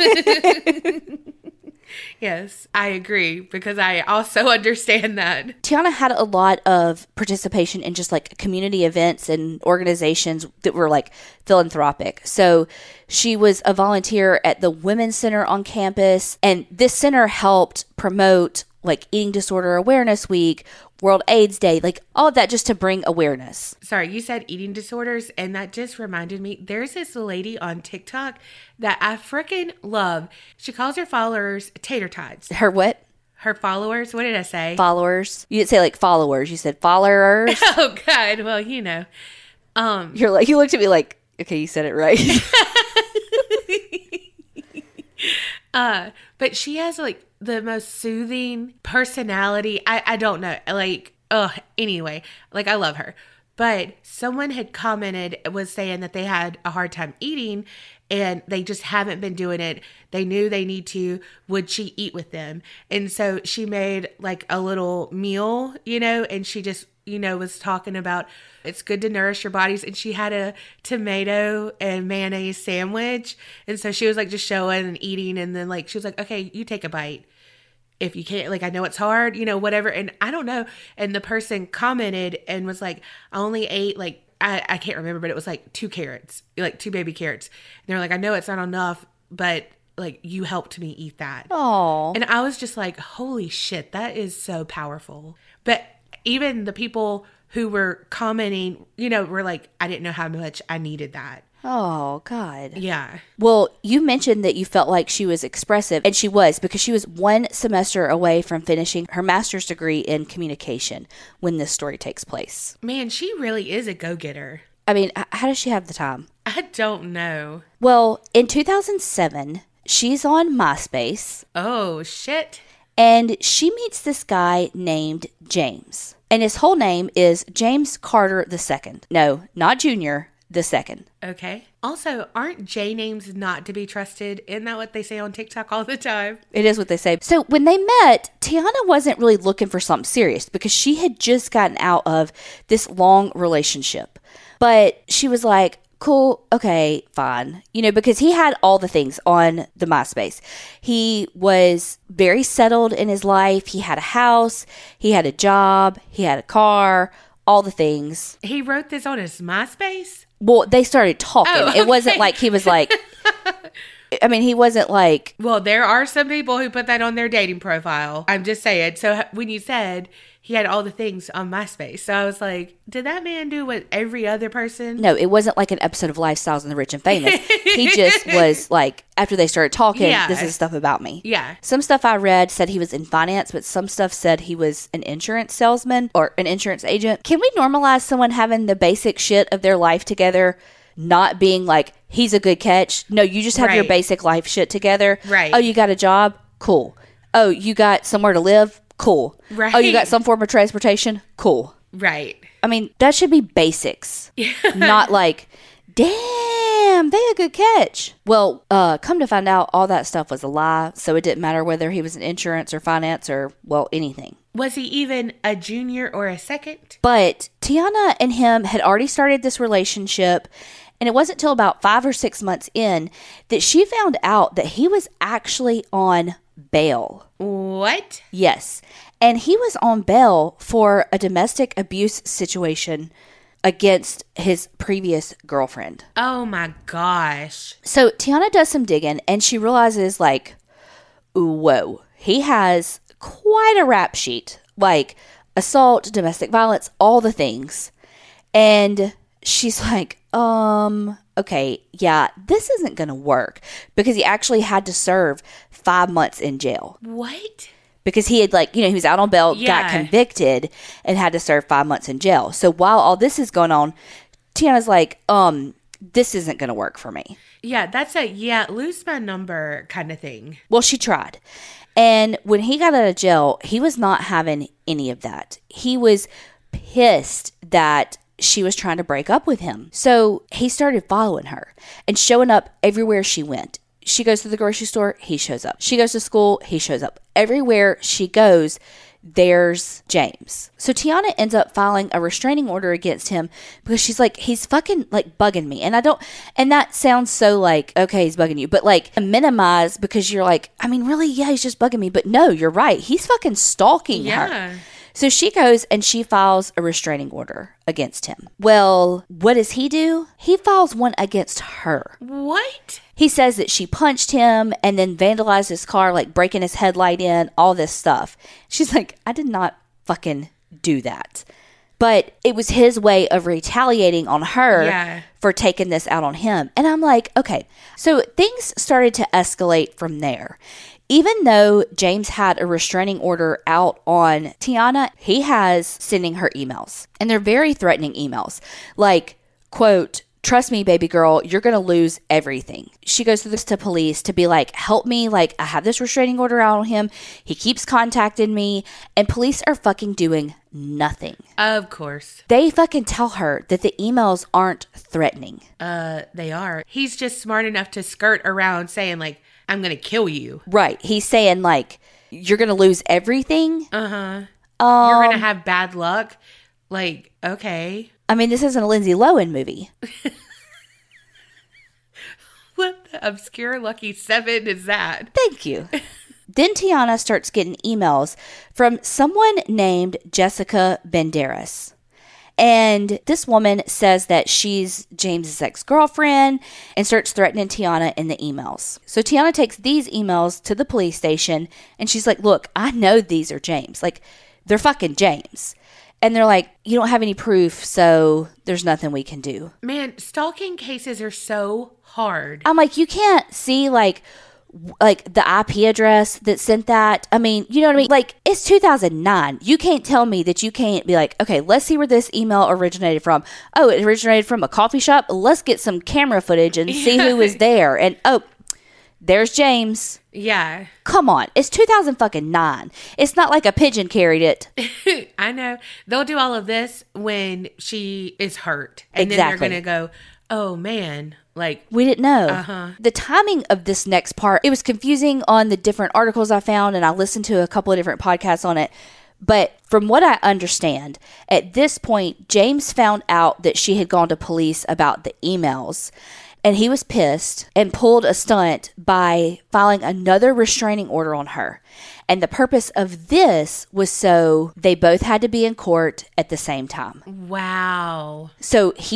Yes, I agree, because I also understand that.
Tiana had a lot of participation in just like community events and organizations that were like philanthropic. So she was a volunteer at the Women's Center on campus, and this center helped promote like Eating Disorder Awareness Week, World AIDS Day, like all of that just to bring awareness.
Sorry, you said eating disorders, and that just reminded me, there's this lady on TikTok that I freaking love. She calls her followers tater tots.
Her what?
Her followers, what did I say?
Followers. You didn't say like followers. You said followers.
Oh, God. Well, you know. Um,
You're like, you looked at me like, okay, you said it right.
uh, but she has like the most soothing personality. I, I don't know. Like, oh, anyway, like I love her. But someone had commented, was saying that they had a hard time eating and they just haven't been doing it. They knew they need to. Would she eat with them? And so she made like a little meal, you know, and she just, you know, was talking about it's good to nourish your bodies. And she had a tomato and mayonnaise sandwich. And so she was like just showing and eating. And then like, she was like, okay, you take a bite. If you can't, like, I know it's hard, you know, whatever. And I don't know. And the person commented and was like, I only ate like, I, I can't remember, but it was like two carrots, like two baby carrots. And they're like, I know it's not enough, but like you helped me eat that.
Oh.
And I was just like, holy shit, that is so powerful. But even the people who were commenting, you know, were like, I didn't know how much I needed that.
Oh, God.
Yeah.
Well, you mentioned that you felt like she was expressive, and she was, because she was one semester away from finishing her master's degree in communication when this story takes place.
Man, she really is a go-getter.
I mean, h- how does she have the time?
I don't know.
Well, in two thousand seven, she's on MySpace,
Oh, shit.
and she meets this guy named James. And his whole name is James Carter the Second. No, not Junior, the second.
Okay. Also, aren't J names not to be trusted? Isn't that what they say on TikTok all the time?
It is what they say. So when they met, Tiana wasn't really looking for something serious because she had just gotten out of this long relationship. But she was like, cool, okay, fine. You know, because he had all the things on the MySpace. He was very settled in his life. He had a house. He had a job. He had a car. All the things.
He wrote this on his MySpace?
Well, they started talking.
Oh, okay.
It wasn't like he was like, I mean, he wasn't like,
Well, there are some people who put that on their dating profile. I'm just saying. So when you said he had all the things on MySpace. So I was like, did that man do what every other person?
No, it wasn't like an episode of Lifestyles and the Rich and Famous. He just was like, after they started talking,
Yeah.
this is stuff about me.
Yeah.
Some stuff I read said he was in finance, but some stuff said he was an insurance salesman or an insurance agent. Can we normalize someone having the basic shit of their life together, not being like, he's a good catch? No, you just have your
Right.
basic life shit together.
Right.
Oh, you got a job? Cool. Oh, you got somewhere to live? Cool.
Right.
Oh, you got some form of transportation? Cool.
Right.
I mean, that should be basics. Not like, damn, they a good catch. Well, uh, come to find out, all that stuff was a lie. So it didn't matter whether he was in insurance or finance or, well, anything.
Was he even a junior or a second?
But Tiana and him had already started this relationship. And it wasn't till about five or six months in that she found out that he was actually on bail.
What?
Yes. And he was on bail for a domestic abuse situation against his previous girlfriend.
Oh my gosh.
So Tiana does some digging and she realizes, like, whoa, he has quite a rap sheet. Like assault, domestic violence, all the things. And she's like, um, okay, yeah, this isn't going to work, because he actually had to serve five months in jail.
What?
Because he had, like, you know, he was out on bail, got
Yeah.
convicted, and had to serve five months in jail. So while all this is going on, Tiana's like, um, this isn't going to work for me.
Yeah, that's a, yeah, lose my number kind of thing.
Well, she tried. And when he got out of jail, he was not having any of that. He was pissed that she was trying to break up with him. So he started following her and showing up everywhere she went. She goes to the grocery store, he shows up. She goes to school, he shows up. Everywhere she goes, there's James. So Tiana ends up filing a restraining order against him because she's like, he's fucking like bugging me. And I don't, and that sounds so like, okay, he's bugging you, but like minimize, because you're like, I mean, really? Yeah, he's just bugging me. But no, you're right. He's fucking stalking
Yeah.
her. So she goes and she files a restraining order against him. Well, what does he do? He files one against her.
What?
He says that she punched him and then vandalized his car, like breaking his headlight in, all this stuff. She's like, I did not fucking do that. But it was his way of retaliating on her
Yeah.
for taking this out on him. And I'm like, okay. So things started to escalate from there. Even though James had a restraining order out on Tiana, he has sending her emails. And they're very threatening emails. Like, quote, trust me, baby girl, you're going to lose everything. She goes to this to police to be like, help me. Like, I have this restraining order out on him. He keeps contacting me. And police are fucking doing nothing.
Of course.
They fucking tell her that the emails aren't threatening.
Uh, they are. He's just smart enough to skirt around saying, like, I'm going to kill you.
Right. He's saying, like, you're going to lose everything.
Uh-huh.
Um,
You're going to have bad luck. Like, okay.
I mean, this isn't a Lindsay Lohan movie.
What the obscure Lucky Seven is that?
Thank you. Then Tiana starts getting emails from someone named Jessica Banderas. And this woman says that she's James's ex-girlfriend and starts threatening Tiana in the emails. So Tiana takes these emails to the police station and she's like, look, I know these are James. Like, they're fucking James. And they're like, you don't have any proof, so there's nothing we can do.
Man, stalking cases are so hard.
I'm like, you can't see, like, like the I P address that sent that. I mean, you know what I mean? Like, it's two thousand nine. You can't tell me that you can't be like, okay, let's see where this email originated from. Oh, it originated from a coffee shop. Let's get some camera footage and see who was there. And oh, there's James.
Yeah.
Come on. It's two thousand fucking nine. It's not like a pigeon carried it.
I know. They'll do all of this when she is hurt. And
Exactly.
then they're going to go, oh man, like,
We didn't know.
Uh-huh.
The timing of this next part, it was confusing on the different articles I found, and I listened to a couple of different podcasts on it. But from what I understand, at this point, James found out that she had gone to police about the emails, and he was pissed and pulled a stunt by filing another restraining order on her. And the purpose of this was so they both had to be in court at the same time.
wow.
So he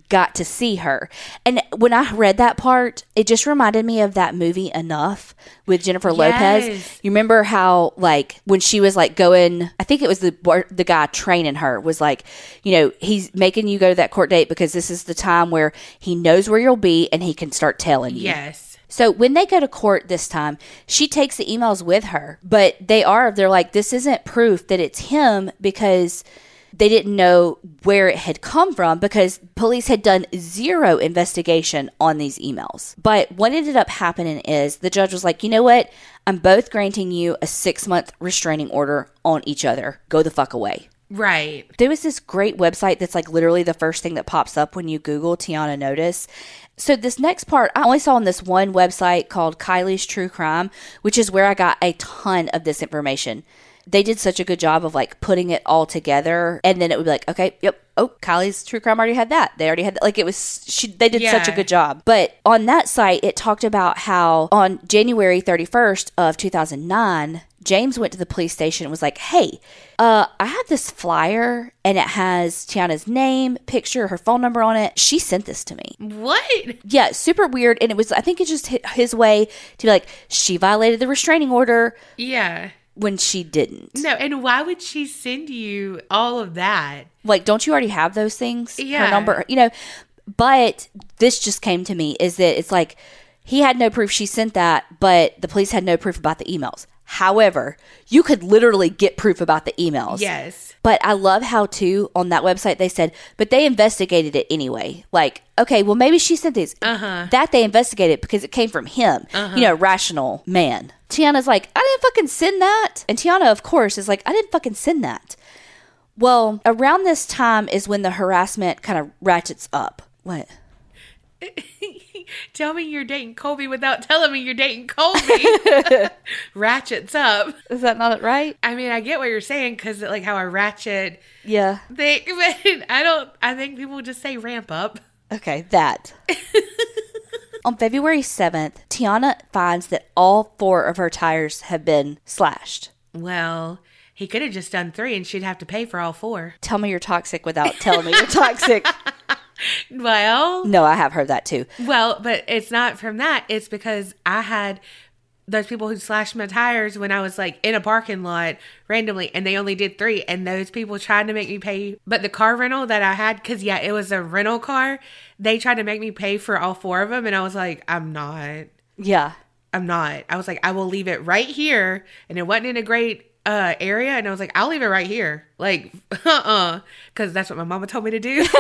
got to see her. And when I read that part, it just reminded me of that movie Enough with Jennifer Lopez.
Yes.
You remember how, like, when she was like going, I think it was the the guy training her was like, you know, he's making you go to that court date because this is the time where he knows where you'll be and he can start telling you.
Yes.
So when they go to court this time, she takes the emails with her, but they are, they're like, this isn't proof that it's him because they didn't know where it had come from because police had done zero investigation on these emails. But what ended up happening is the judge was like, you know what? I'm both granting you a six month restraining order on each other. Go the fuck away.
Right.
There was this great website that's like literally the first thing that pops up when you Google Tiana Notice. So this next part, I only saw on this one website called Kylie's True Crime, which is where I got a ton of this information. They did such a good job of like putting it all together. And then it would be like, okay, yep. Oh, Kylie's True Crime already had that. They already had that. Like it was, she, they did
Yeah.
such a good job. But on that site, it talked about how on January thirty-first of two thousand nine, James went to the police station and was like, hey, uh, I have this flyer and it has Tiana's name, picture, her phone number on it. She sent this to me.
What?
Yeah, super weird. And it was, I think it's just his way to be like, she violated the restraining order
Yeah.
when she didn't.
No, and why would she send you all of that?
Like, don't you already have those things?
Yeah.
Her number, you know, but this just came to me is that it's like, he had no proof she sent that, but the police had no proof about the emails. However, you could literally get proof about the emails.
Yes.
But I love how, too, on that website, they said, but they investigated it anyway. Like, okay, well, maybe she sent these.
Uh-huh.
That they investigated because it came from him.
Uh-huh.
You know, rational man. Tiana's like, I didn't fucking send that. And Tiana, of course, is like, I didn't fucking send that. Well, around this time is when the harassment kind of ratchets up. What?
Tell me you're dating Colby without telling me you're dating Colby. Ratchets up.
Is that not right?
I mean, I get what you're saying because, like, how I ratchet
Yeah.
they. But I don't. I think people just say ramp up.
Okay, that. On February seventh, Tiana finds that all four of her tires have been slashed.
Well, he could have just done three, and she'd have to pay for all four.
Tell me you're toxic without telling me you're toxic.
Well,
No, I have heard that too.
well, but it's not from that. It's because I had those people who slashed my tires when I was like in a parking lot randomly, and they only did three, and those people tried to make me pay. But the car rental that I had, because yeah, it was a rental car, they tried to make me pay for all four of them, and I was like, I'm not.
Yeah.
I'm not. I was like, I will leave it right here, and it wasn't in a great uh area, and I was like, I'll leave it right here, like uh-uh, because that's what my mama told me to do.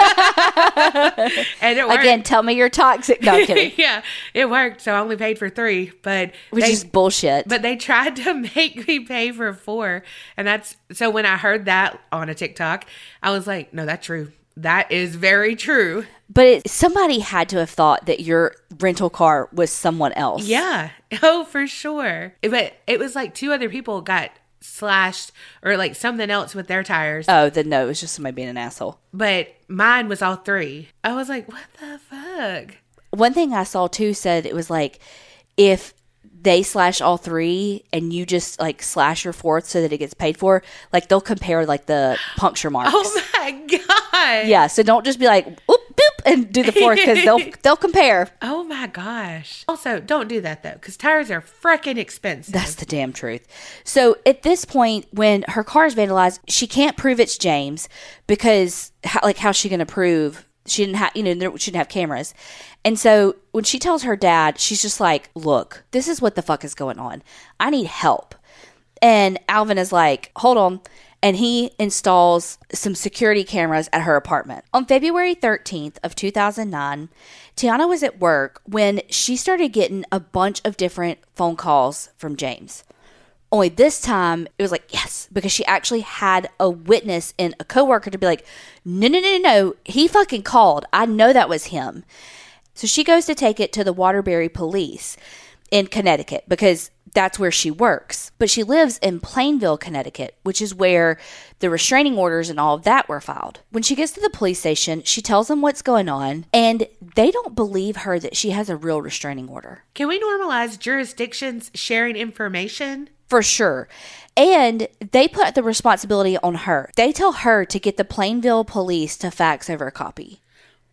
And it worked.
Again, tell me you're toxic. No, I'm kidding.
Yeah, it worked. So I only paid for three, but
Which
they,
is bullshit.
but they tried to make me pay for four, and that's so when I heard that on a TikTok, I was like, no, that's true. That is very true.
But it, somebody had to have thought that your rental car was someone else.
Yeah. Oh, for sure. But it was like two other people got slashed or like something else with their tires.
Oh, then no, it was just somebody being an asshole.
But mine was all three. I was like, what the fuck?
One thing I saw too said it was like, if they slash all three and you just like slash your fourth so that it gets paid for, like they'll compare like the puncture marks.
Oh my God.
Yeah, so don't just be like, oop, boop, and do the fourth because they'll, they'll compare.
Oh my gosh. Also, don't do that though, because tires are freaking expensive.
That's the damn truth. So at this point, when her car is vandalized, she can't prove it's James because, how, like, how's she going to prove? She didn't have, you know, there, she didn't have cameras. And so when she tells her dad, she's just like, look, this is what the fuck is going on. I need help. And Alvin is like, hold on. And he installs some security cameras at her apartment. On February thirteenth of two thousand nine, Tiana was at work when she started getting a bunch of different phone calls from James. Only this time, it was like, yes, because she actually had a witness and a coworker to be like, no, no, no, no, no, he fucking called. I know that was him. So she goes to take it to the Waterbury police in Connecticut because that's where she works. But she lives in Plainville, Connecticut, which is where the restraining orders and all of that were filed. When she gets to the police station, she tells them what's going on, and they don't believe her that she has a real restraining order.
Can we normalize jurisdictions sharing information?
For sure. And they put the responsibility on her. They tell her to get the Plainville police to fax over a copy.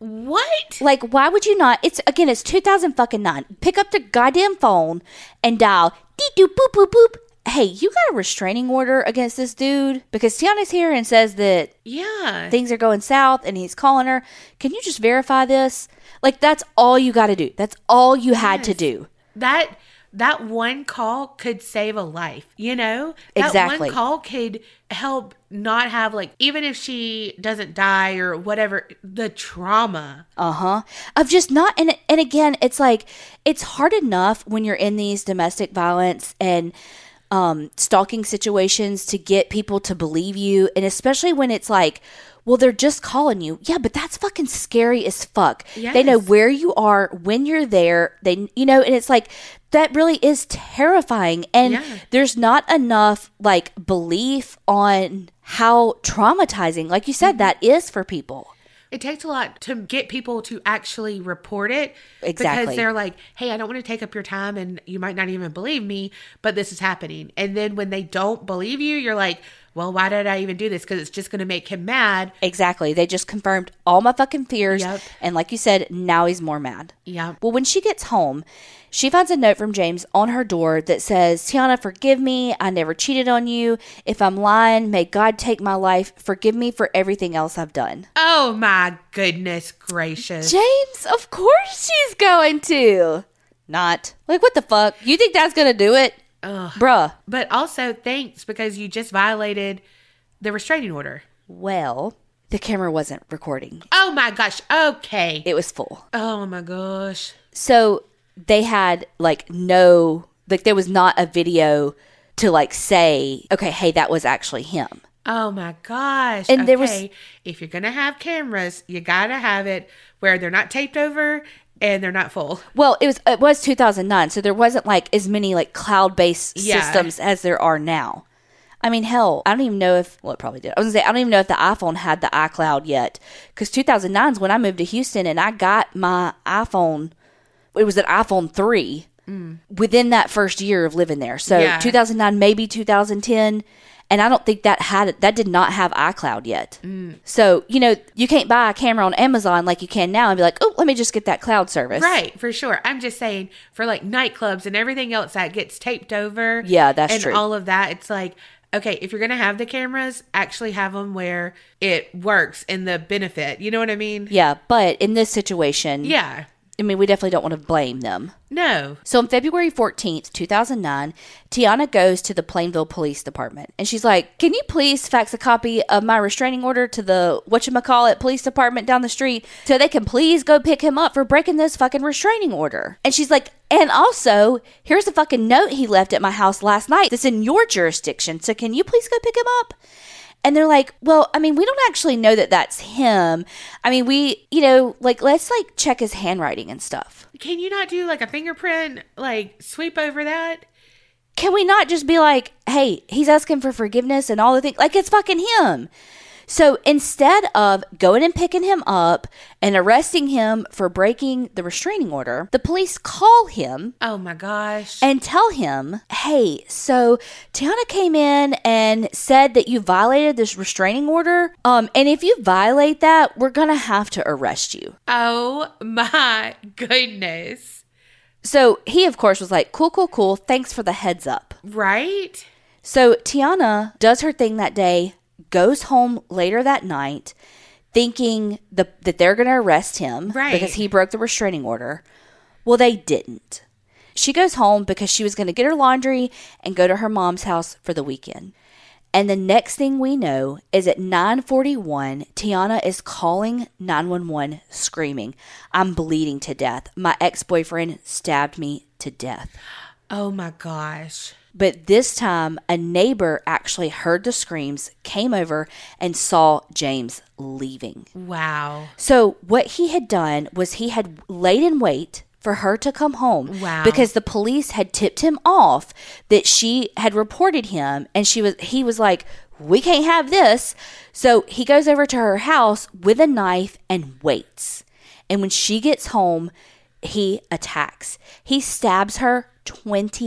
What?
Like, why would you not? It's, again, it's two thousand fucking nine. Pick up the goddamn phone and dial, dee doo boop boop boop. Hey, you got a restraining order against this dude? Because Tiana's here and says that
Yeah.
things are going south and he's calling her. Can you just verify this? Like, that's all you got to do. That's all you had
Yes.
to do.
That that one call could save a life, you know? That
Exactly.
one call could help not have, like, even if she doesn't die or whatever, the trauma.
Uh-huh. Of just not, and and again, it's like, it's hard enough when you're in these domestic violence and um, stalking situations to get people to believe you, and especially when it's like, well, they're just calling you. Yeah, but that's fucking scary as fuck.
Yes.
They know where you are, when you're there. They, you know, and it's like, that really is terrifying. And
Yeah.
there's not enough, like, belief on how traumatizing, like you said, that is for people.
It takes a lot to get people to actually report it.
Exactly.
Because they're like, hey, I don't want to take up your time and you might not even believe me, but this is happening. And then when they don't believe you, you're like, well, why did I even do this? Because it's just going to make him mad.
Exactly. They just confirmed all my fucking fears.
Yep.
And like you said, now he's more mad.
Yeah.
Well, when she gets home, she finds a note from James on her door that says, Tiana, forgive me. I never cheated on you. If I'm lying, may God take my life. Forgive me for everything else I've done.
Oh my goodness gracious.
James, of course she's going to. Not. Like, what the fuck? You think that's going to do it?
Ugh.
Bruh.
But also thanks because you just violated the restraining order.
Well, the camera wasn't recording.
Oh my gosh. Okay.
It was full.
Oh my gosh.
So they had like no, like there was not a video to like say, okay, hey, that was actually him.
Oh my gosh.
And
okay.
there was-
if you're going to have cameras, you got to have it where they're not taped over and they're not full.
Well, it was it was two thousand nine, so there wasn't like as many like cloud-based
Yeah.
systems as there are now. I mean, hell, I don't even know if, well, it probably did. I was gonna say, I don't even know if the iPhone had the iCloud yet. Because two thousand nine is when I moved to Houston and I got my iPhone, it was an iPhone three within that first year of living there. So
Yeah.
two thousand nine, maybe two thousand ten. And I don't think that had, that did not have iCloud yet. So, you know, you can't buy a camera on Amazon like you can now and be like, oh, let me just get that cloud service.
Right, for sure. I'm just saying for like nightclubs and everything else that gets taped over.
Yeah, that's
and
true.
all of that, it's like, okay, if you're going to have the cameras, actually have them where it works and the benefit. You know what I mean?
Yeah, but in this situation,
Yeah.
I mean, we definitely don't want to blame them.
No.
So on February fourteenth, two thousand nine, Tiana goes to the Plainville Police Department. And she's like, can you please fax a copy of my restraining order to the whatchamacallit police department down the street so they can please go pick him up for breaking this fucking restraining order? And she's like, and also, here's a fucking note he left at my house last night that's in your jurisdiction. So can you please go pick him up? And they're like, well, I mean, we don't actually know that that's him. I mean, we, you know, like, let's like check his handwriting and stuff.
Can you not do like a fingerprint, like sweep over that?
Can we not just be like, hey, he's asking for forgiveness and all the things? Like, it's fucking him. So instead of going and picking him up and arresting him for breaking the restraining order, the police call him
Oh my gosh.
and tell him, hey, so Tiana came in and said that you violated this restraining order. Um, and if you violate that, we're going to have to arrest you.
Oh my goodness.
So he, of course, was like, cool, cool, cool. Thanks for the heads up.
Right?
So Tiana does her thing that day, goes home later that night, thinking the, that they're going to arrest him
Right.
because he broke the restraining order. Well, they didn't. She goes home because she was going to get her laundry and go to her mom's house for the weekend. And the next thing we know is at nine forty-one, Tiana is calling nine one one screaming, I'm bleeding to death. My ex-boyfriend stabbed me to death.
Oh my gosh.
But this time, a neighbor actually heard the screams, came over, and saw James leaving.
Wow.
So what he had done was he had laid in wait for her to come home.
Wow.
Because the police had tipped him off that she had reported him, and she was he was like, we can't have this. So he goes over to her house with a knife and waits. And when she gets home, he attacks. He stabs her twenty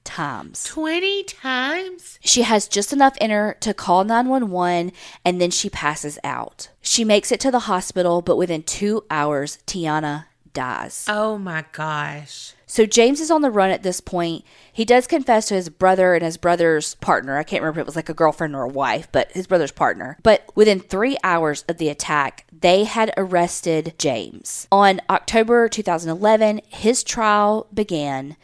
times.
twenty times?
She has just enough in her to call nine one one, and then she passes out. She makes it to the hospital, but within two hours, Tiana dies.
Oh my gosh.
So James is on the run at this point. He does confess to his brother and his brother's partner. I can't remember if it was like a girlfriend or a wife, but his brother's partner. But within three hours of the attack, they had arrested James. On October two thousand eleven, his trial began.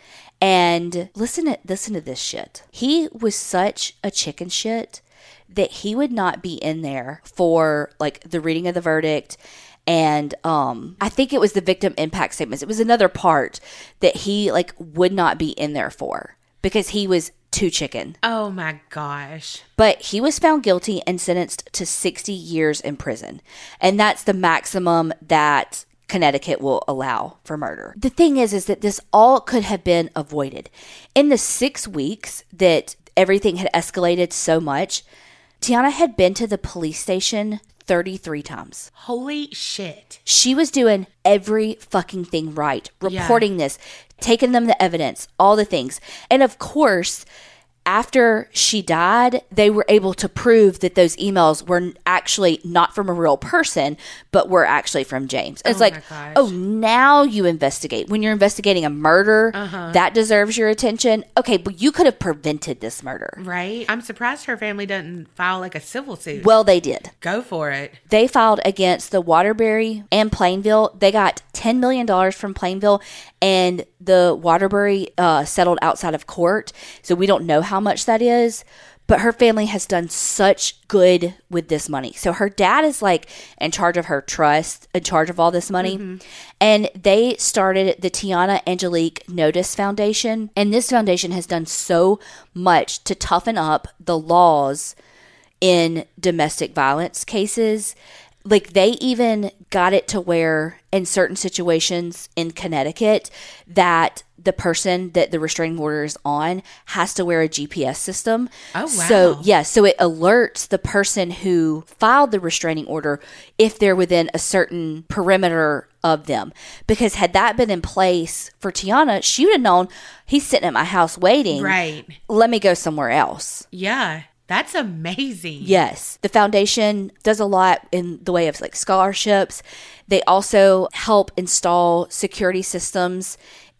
And listen to, listen to this shit. He was such a chicken shit that he would not be in there for like the reading of the verdict. And um, I think it was the victim impact statements. It was another part that he like would not be in there for because he was too chicken.
Oh my gosh.
But he was found guilty and sentenced to sixty years in prison. And that's the maximum that Connecticut will allow for murder. The thing is, is that this all could have been avoided. In the six weeks that everything had escalated so much, Tiana had been to the police station thirty-three times.
Holy shit.
She was doing every fucking thing right. Reporting yeah. this, taking them the evidence, all the things. And of course, after she died, they were able to prove that those emails were actually not from a real person, but were actually from James. And it's
oh
like, oh, now you investigate. When you're investigating a murder, uh-huh. that deserves your attention. Okay, but you could have prevented this murder.
Right? I'm surprised her family doesn't file like a civil suit.
Well, they did.
Go for it.
They filed against the Waterbury and Plainville. They got ten million dollars from Plainville, and the Waterbury uh, settled outside of court. So we don't know how much that is, but her family has done such good with this money. So her dad is like in charge of her trust, in charge of all this money. Mm-hmm. And they started the Tiana Angelique Notice Foundation. And this foundation has done so much to toughen up the laws in domestic violence cases. Like they even got it to where in certain situations in Connecticut that the person that the restraining order is on has to wear a G P S system.
Oh, wow.
So, yeah, so it alerts the person who filed the restraining order if they're within a certain perimeter of them. Because had that been in place for Tiana, she would have known he's sitting at my house waiting.
Right.
Let me go somewhere else.
Yeah. That's amazing.
Yes. The foundation does a lot in the way of like scholarships. They also help install security systems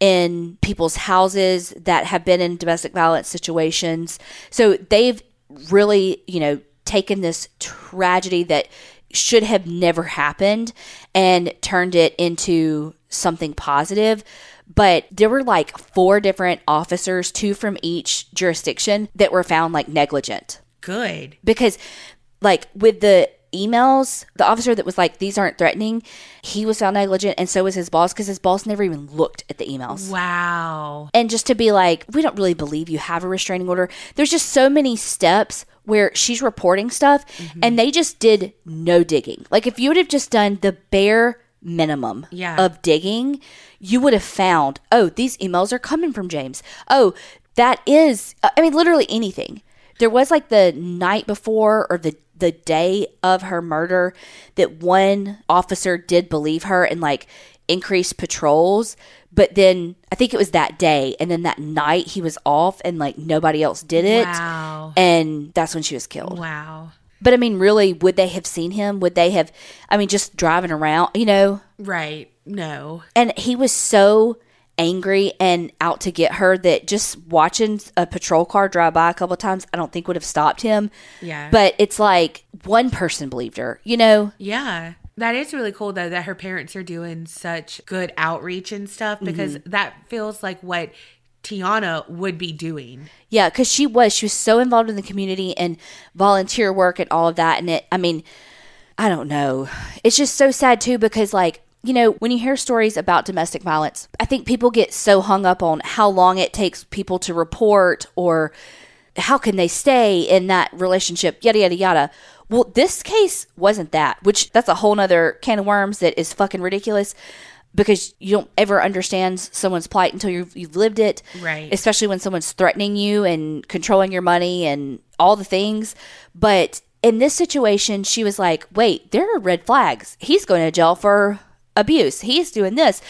in people's houses that have been in domestic violence situations. So they've really, you know, taken this tragedy that should have never happened and turned it into something positive. But there were like four different officers, two from each jurisdiction, that were found like negligent.
Good.
Because like with the emails, the officer that was like, these aren't threatening, he was found negligent, and so was his boss, because his boss never even looked at the emails.
Wow.
And just to be like, we don't really believe you have a restraining order. There's just so many steps where she's reporting stuff, mm-hmm. and they just did no digging. Like if you would have just done the bare minimum
yeah.
of digging, you would have found, oh, these emails are coming from James. Oh, that is, I mean, literally anything. There was like the night before or the, the day of her murder that one officer did believe her and like increased patrols. But then I think it was that day. And then that night he was off and like nobody else did it.
Wow.
And that's when she was killed.
Wow.
But I mean, really, would they have seen him? Would they have, I mean, just driving around, you know?
Right. No.
And he was so angry and out to get her that just watching a patrol car drive by a couple of times, I don't think would have stopped him.
Yeah.
But it's like one person believed her, you know?
Yeah. That is really cool, though, that her parents are doing such good outreach and stuff, because mm-hmm. that feels like what Tiana would be doing.
Yeah, because she was. She was so involved in the community and volunteer work and all of that. And it, I mean, I don't know. It's just so sad, too, because, like, you know, when you hear stories about domestic violence, I think people get so hung up on how long it takes people to report or how can they stay in that relationship, yada, yada, yada. Well, this case wasn't that, which that's a whole nother can of worms that is fucking ridiculous because you don't ever understand someone's plight until you've, you've lived it.
Right.
Especially when someone's threatening you and controlling your money and all the things. But in this situation, she was like, wait, there are red flags. He's going to jail for abuse. He's doing this.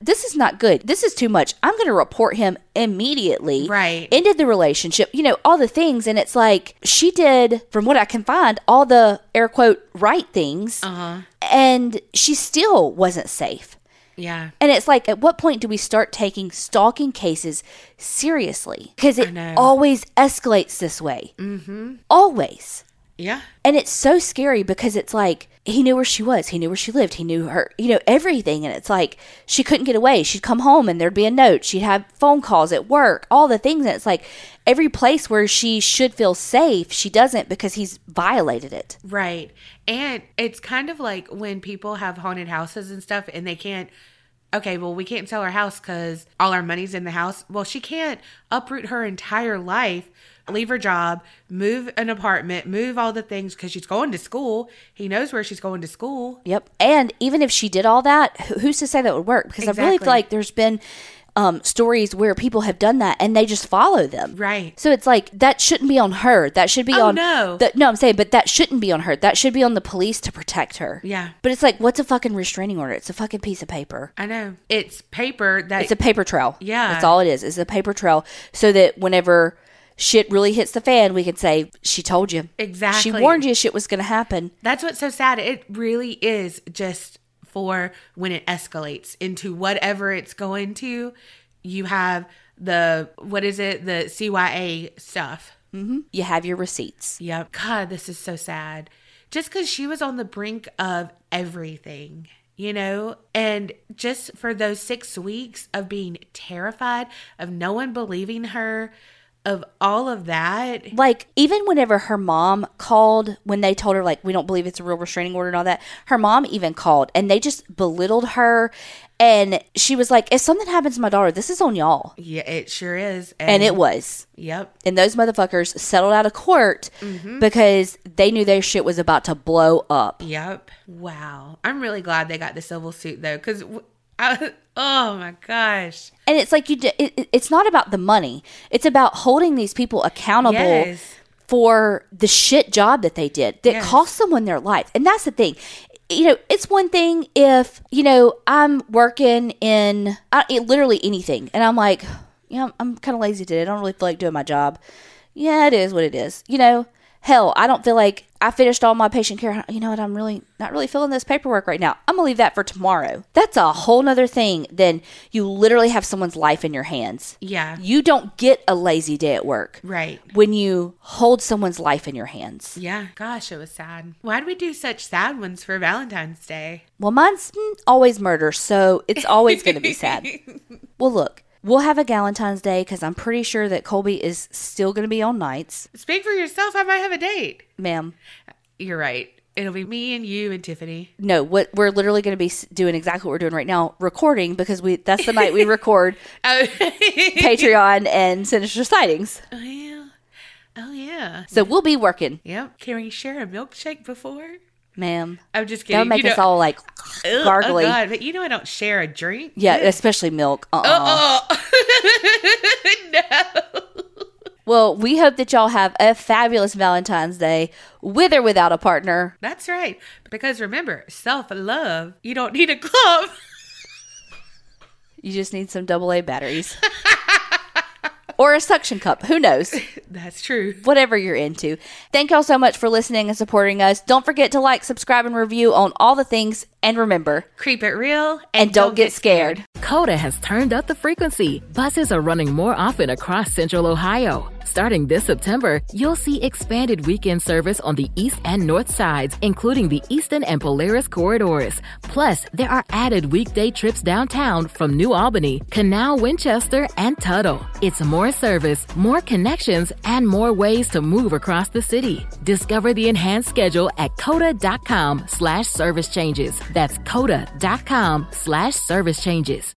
this is not good. This is too much. I'm going to report him immediately.
Right.
Ended the relationship, you know, all the things. And it's like, she did, from what I can find, all the air quote right things.
Uh-huh.
And she still wasn't safe.
Yeah.
And it's like, at what point do we start taking stalking cases seriously? Because it always escalates this way.
Mm-hmm.
Always.
Yeah.
And it's so scary because it's like, he knew where she was. He knew where she lived. He knew her, you know, everything. And it's like, she couldn't get away. She'd come home and there'd be a note. She'd have phone calls at work, all the things. And it's like, every place where she should feel safe, she doesn't because he's violated it.
Right. And it's kind of like when people have haunted houses and stuff and they can't, okay, well, we can't sell our house because all our money's in the house. Well, she can't uproot her entire life, leave her job, move an apartment, move all the things because she's going to school. He knows where she's going to school.
Yep. And even if she did all that, who's to say that would work? Because
Exactly.
I really feel like there's been um, stories where people have done that and they just follow them.
Right.
So it's like, that shouldn't be on her. That should be
Oh,
on...
no.
The, no, I'm saying, but that shouldn't be on her. That should be on the police to protect her.
Yeah.
But it's like, what's a fucking restraining order? It's a fucking piece of paper.
I know. It's paper that...
It's a paper trail.
Yeah.
That's all it is. It's a paper trail so that whenever shit really hits the fan, we can say, she told you.
Exactly.
She warned you shit was going to happen.
That's what's so sad. It really is just for when it escalates into whatever it's going to. You have the, what is it? The C Y A stuff.
Mm-hmm. You have your receipts.
Yep. God, this is so sad. Just because she was on the brink of everything, you know? And just for those six weeks of being terrified, of no one believing her, of all of that.
Like, even whenever her mom called, when they told her, like, we don't believe it's a real restraining order and all that, her mom even called and they just belittled her. And she was like, if something happens to my daughter, this is on y'all.
Yeah, it sure is.
And, and it was.
Yep.
And those motherfuckers settled out of court mm-hmm. because they knew their shit was about to blow up.
Yep. Wow. I'm really glad they got the civil suit, though, because... I, oh my gosh.
And it's like, you. D- it, it's not about the money. It's about holding these people accountable
yes.
for the shit job that they did that
yes.
cost someone their life. And that's the thing. You know, it's one thing if, you know, I'm working in uh, literally anything and I'm like, you know, I'm kind of lazy today. I don't really feel like doing my job. Yeah, it is what it is. You know, hell, I don't feel like I finished all my patient care. You know what? I'm really not really feeling this paperwork right now. I'm going to leave that for tomorrow. That's a whole nother thing than you literally have someone's life in your hands.
Yeah.
You don't get a lazy day at work.
Right.
When you hold someone's life in your hands.
Yeah. Gosh, it was sad. Why did we do such sad ones for Valentine's Day?
Well, mine's mm, always murder, so it's always going to be sad. Well, look. We'll have a Galentine's Day because I'm pretty sure that Colby is still going to be on nights.
Speak for yourself. I might have a date.
Ma'am.
You're right. It'll be me and you and Tiffany.
No, what we're literally going to be doing exactly what we're doing right now, recording, because we that's the night we record
oh.
Patreon and Sinister Sightings.
Oh, yeah. Oh, yeah.
So we'll be working.
Yep. Can we share a milkshake before?
Ma'am.
I'm just kidding.
That'll make
you
us
know,
all like gargly.
Oh, God. But you know I don't share a drink.
Yeah, especially milk. Uh-uh.
Oh, no.
Well, we hope that y'all have a fabulous Valentine's Day with or without a partner.
That's right. Because remember, self-love, you don't need a glove.
You just need some double A batteries. Or a suction cup. Who knows?
That's true.
Whatever you're into. Thank y'all so much for listening and supporting us. Don't forget to like, subscribe, and review on all the things. And remember,
creep it real and,
and don't, don't get scared.
scared. Coda has turned up the frequency. Buses are running more often across Central Ohio. Starting this September, you'll see expanded weekend service on the east and north sides, including the Eastern and Polaris corridors. Plus, there are added weekday trips downtown from New Albany, Canal, Winchester, and Tuttle. It's more service, more connections, and more ways to move across the city. Discover the enhanced schedule at coda.com slash service changes. That's coda.com slash service changes.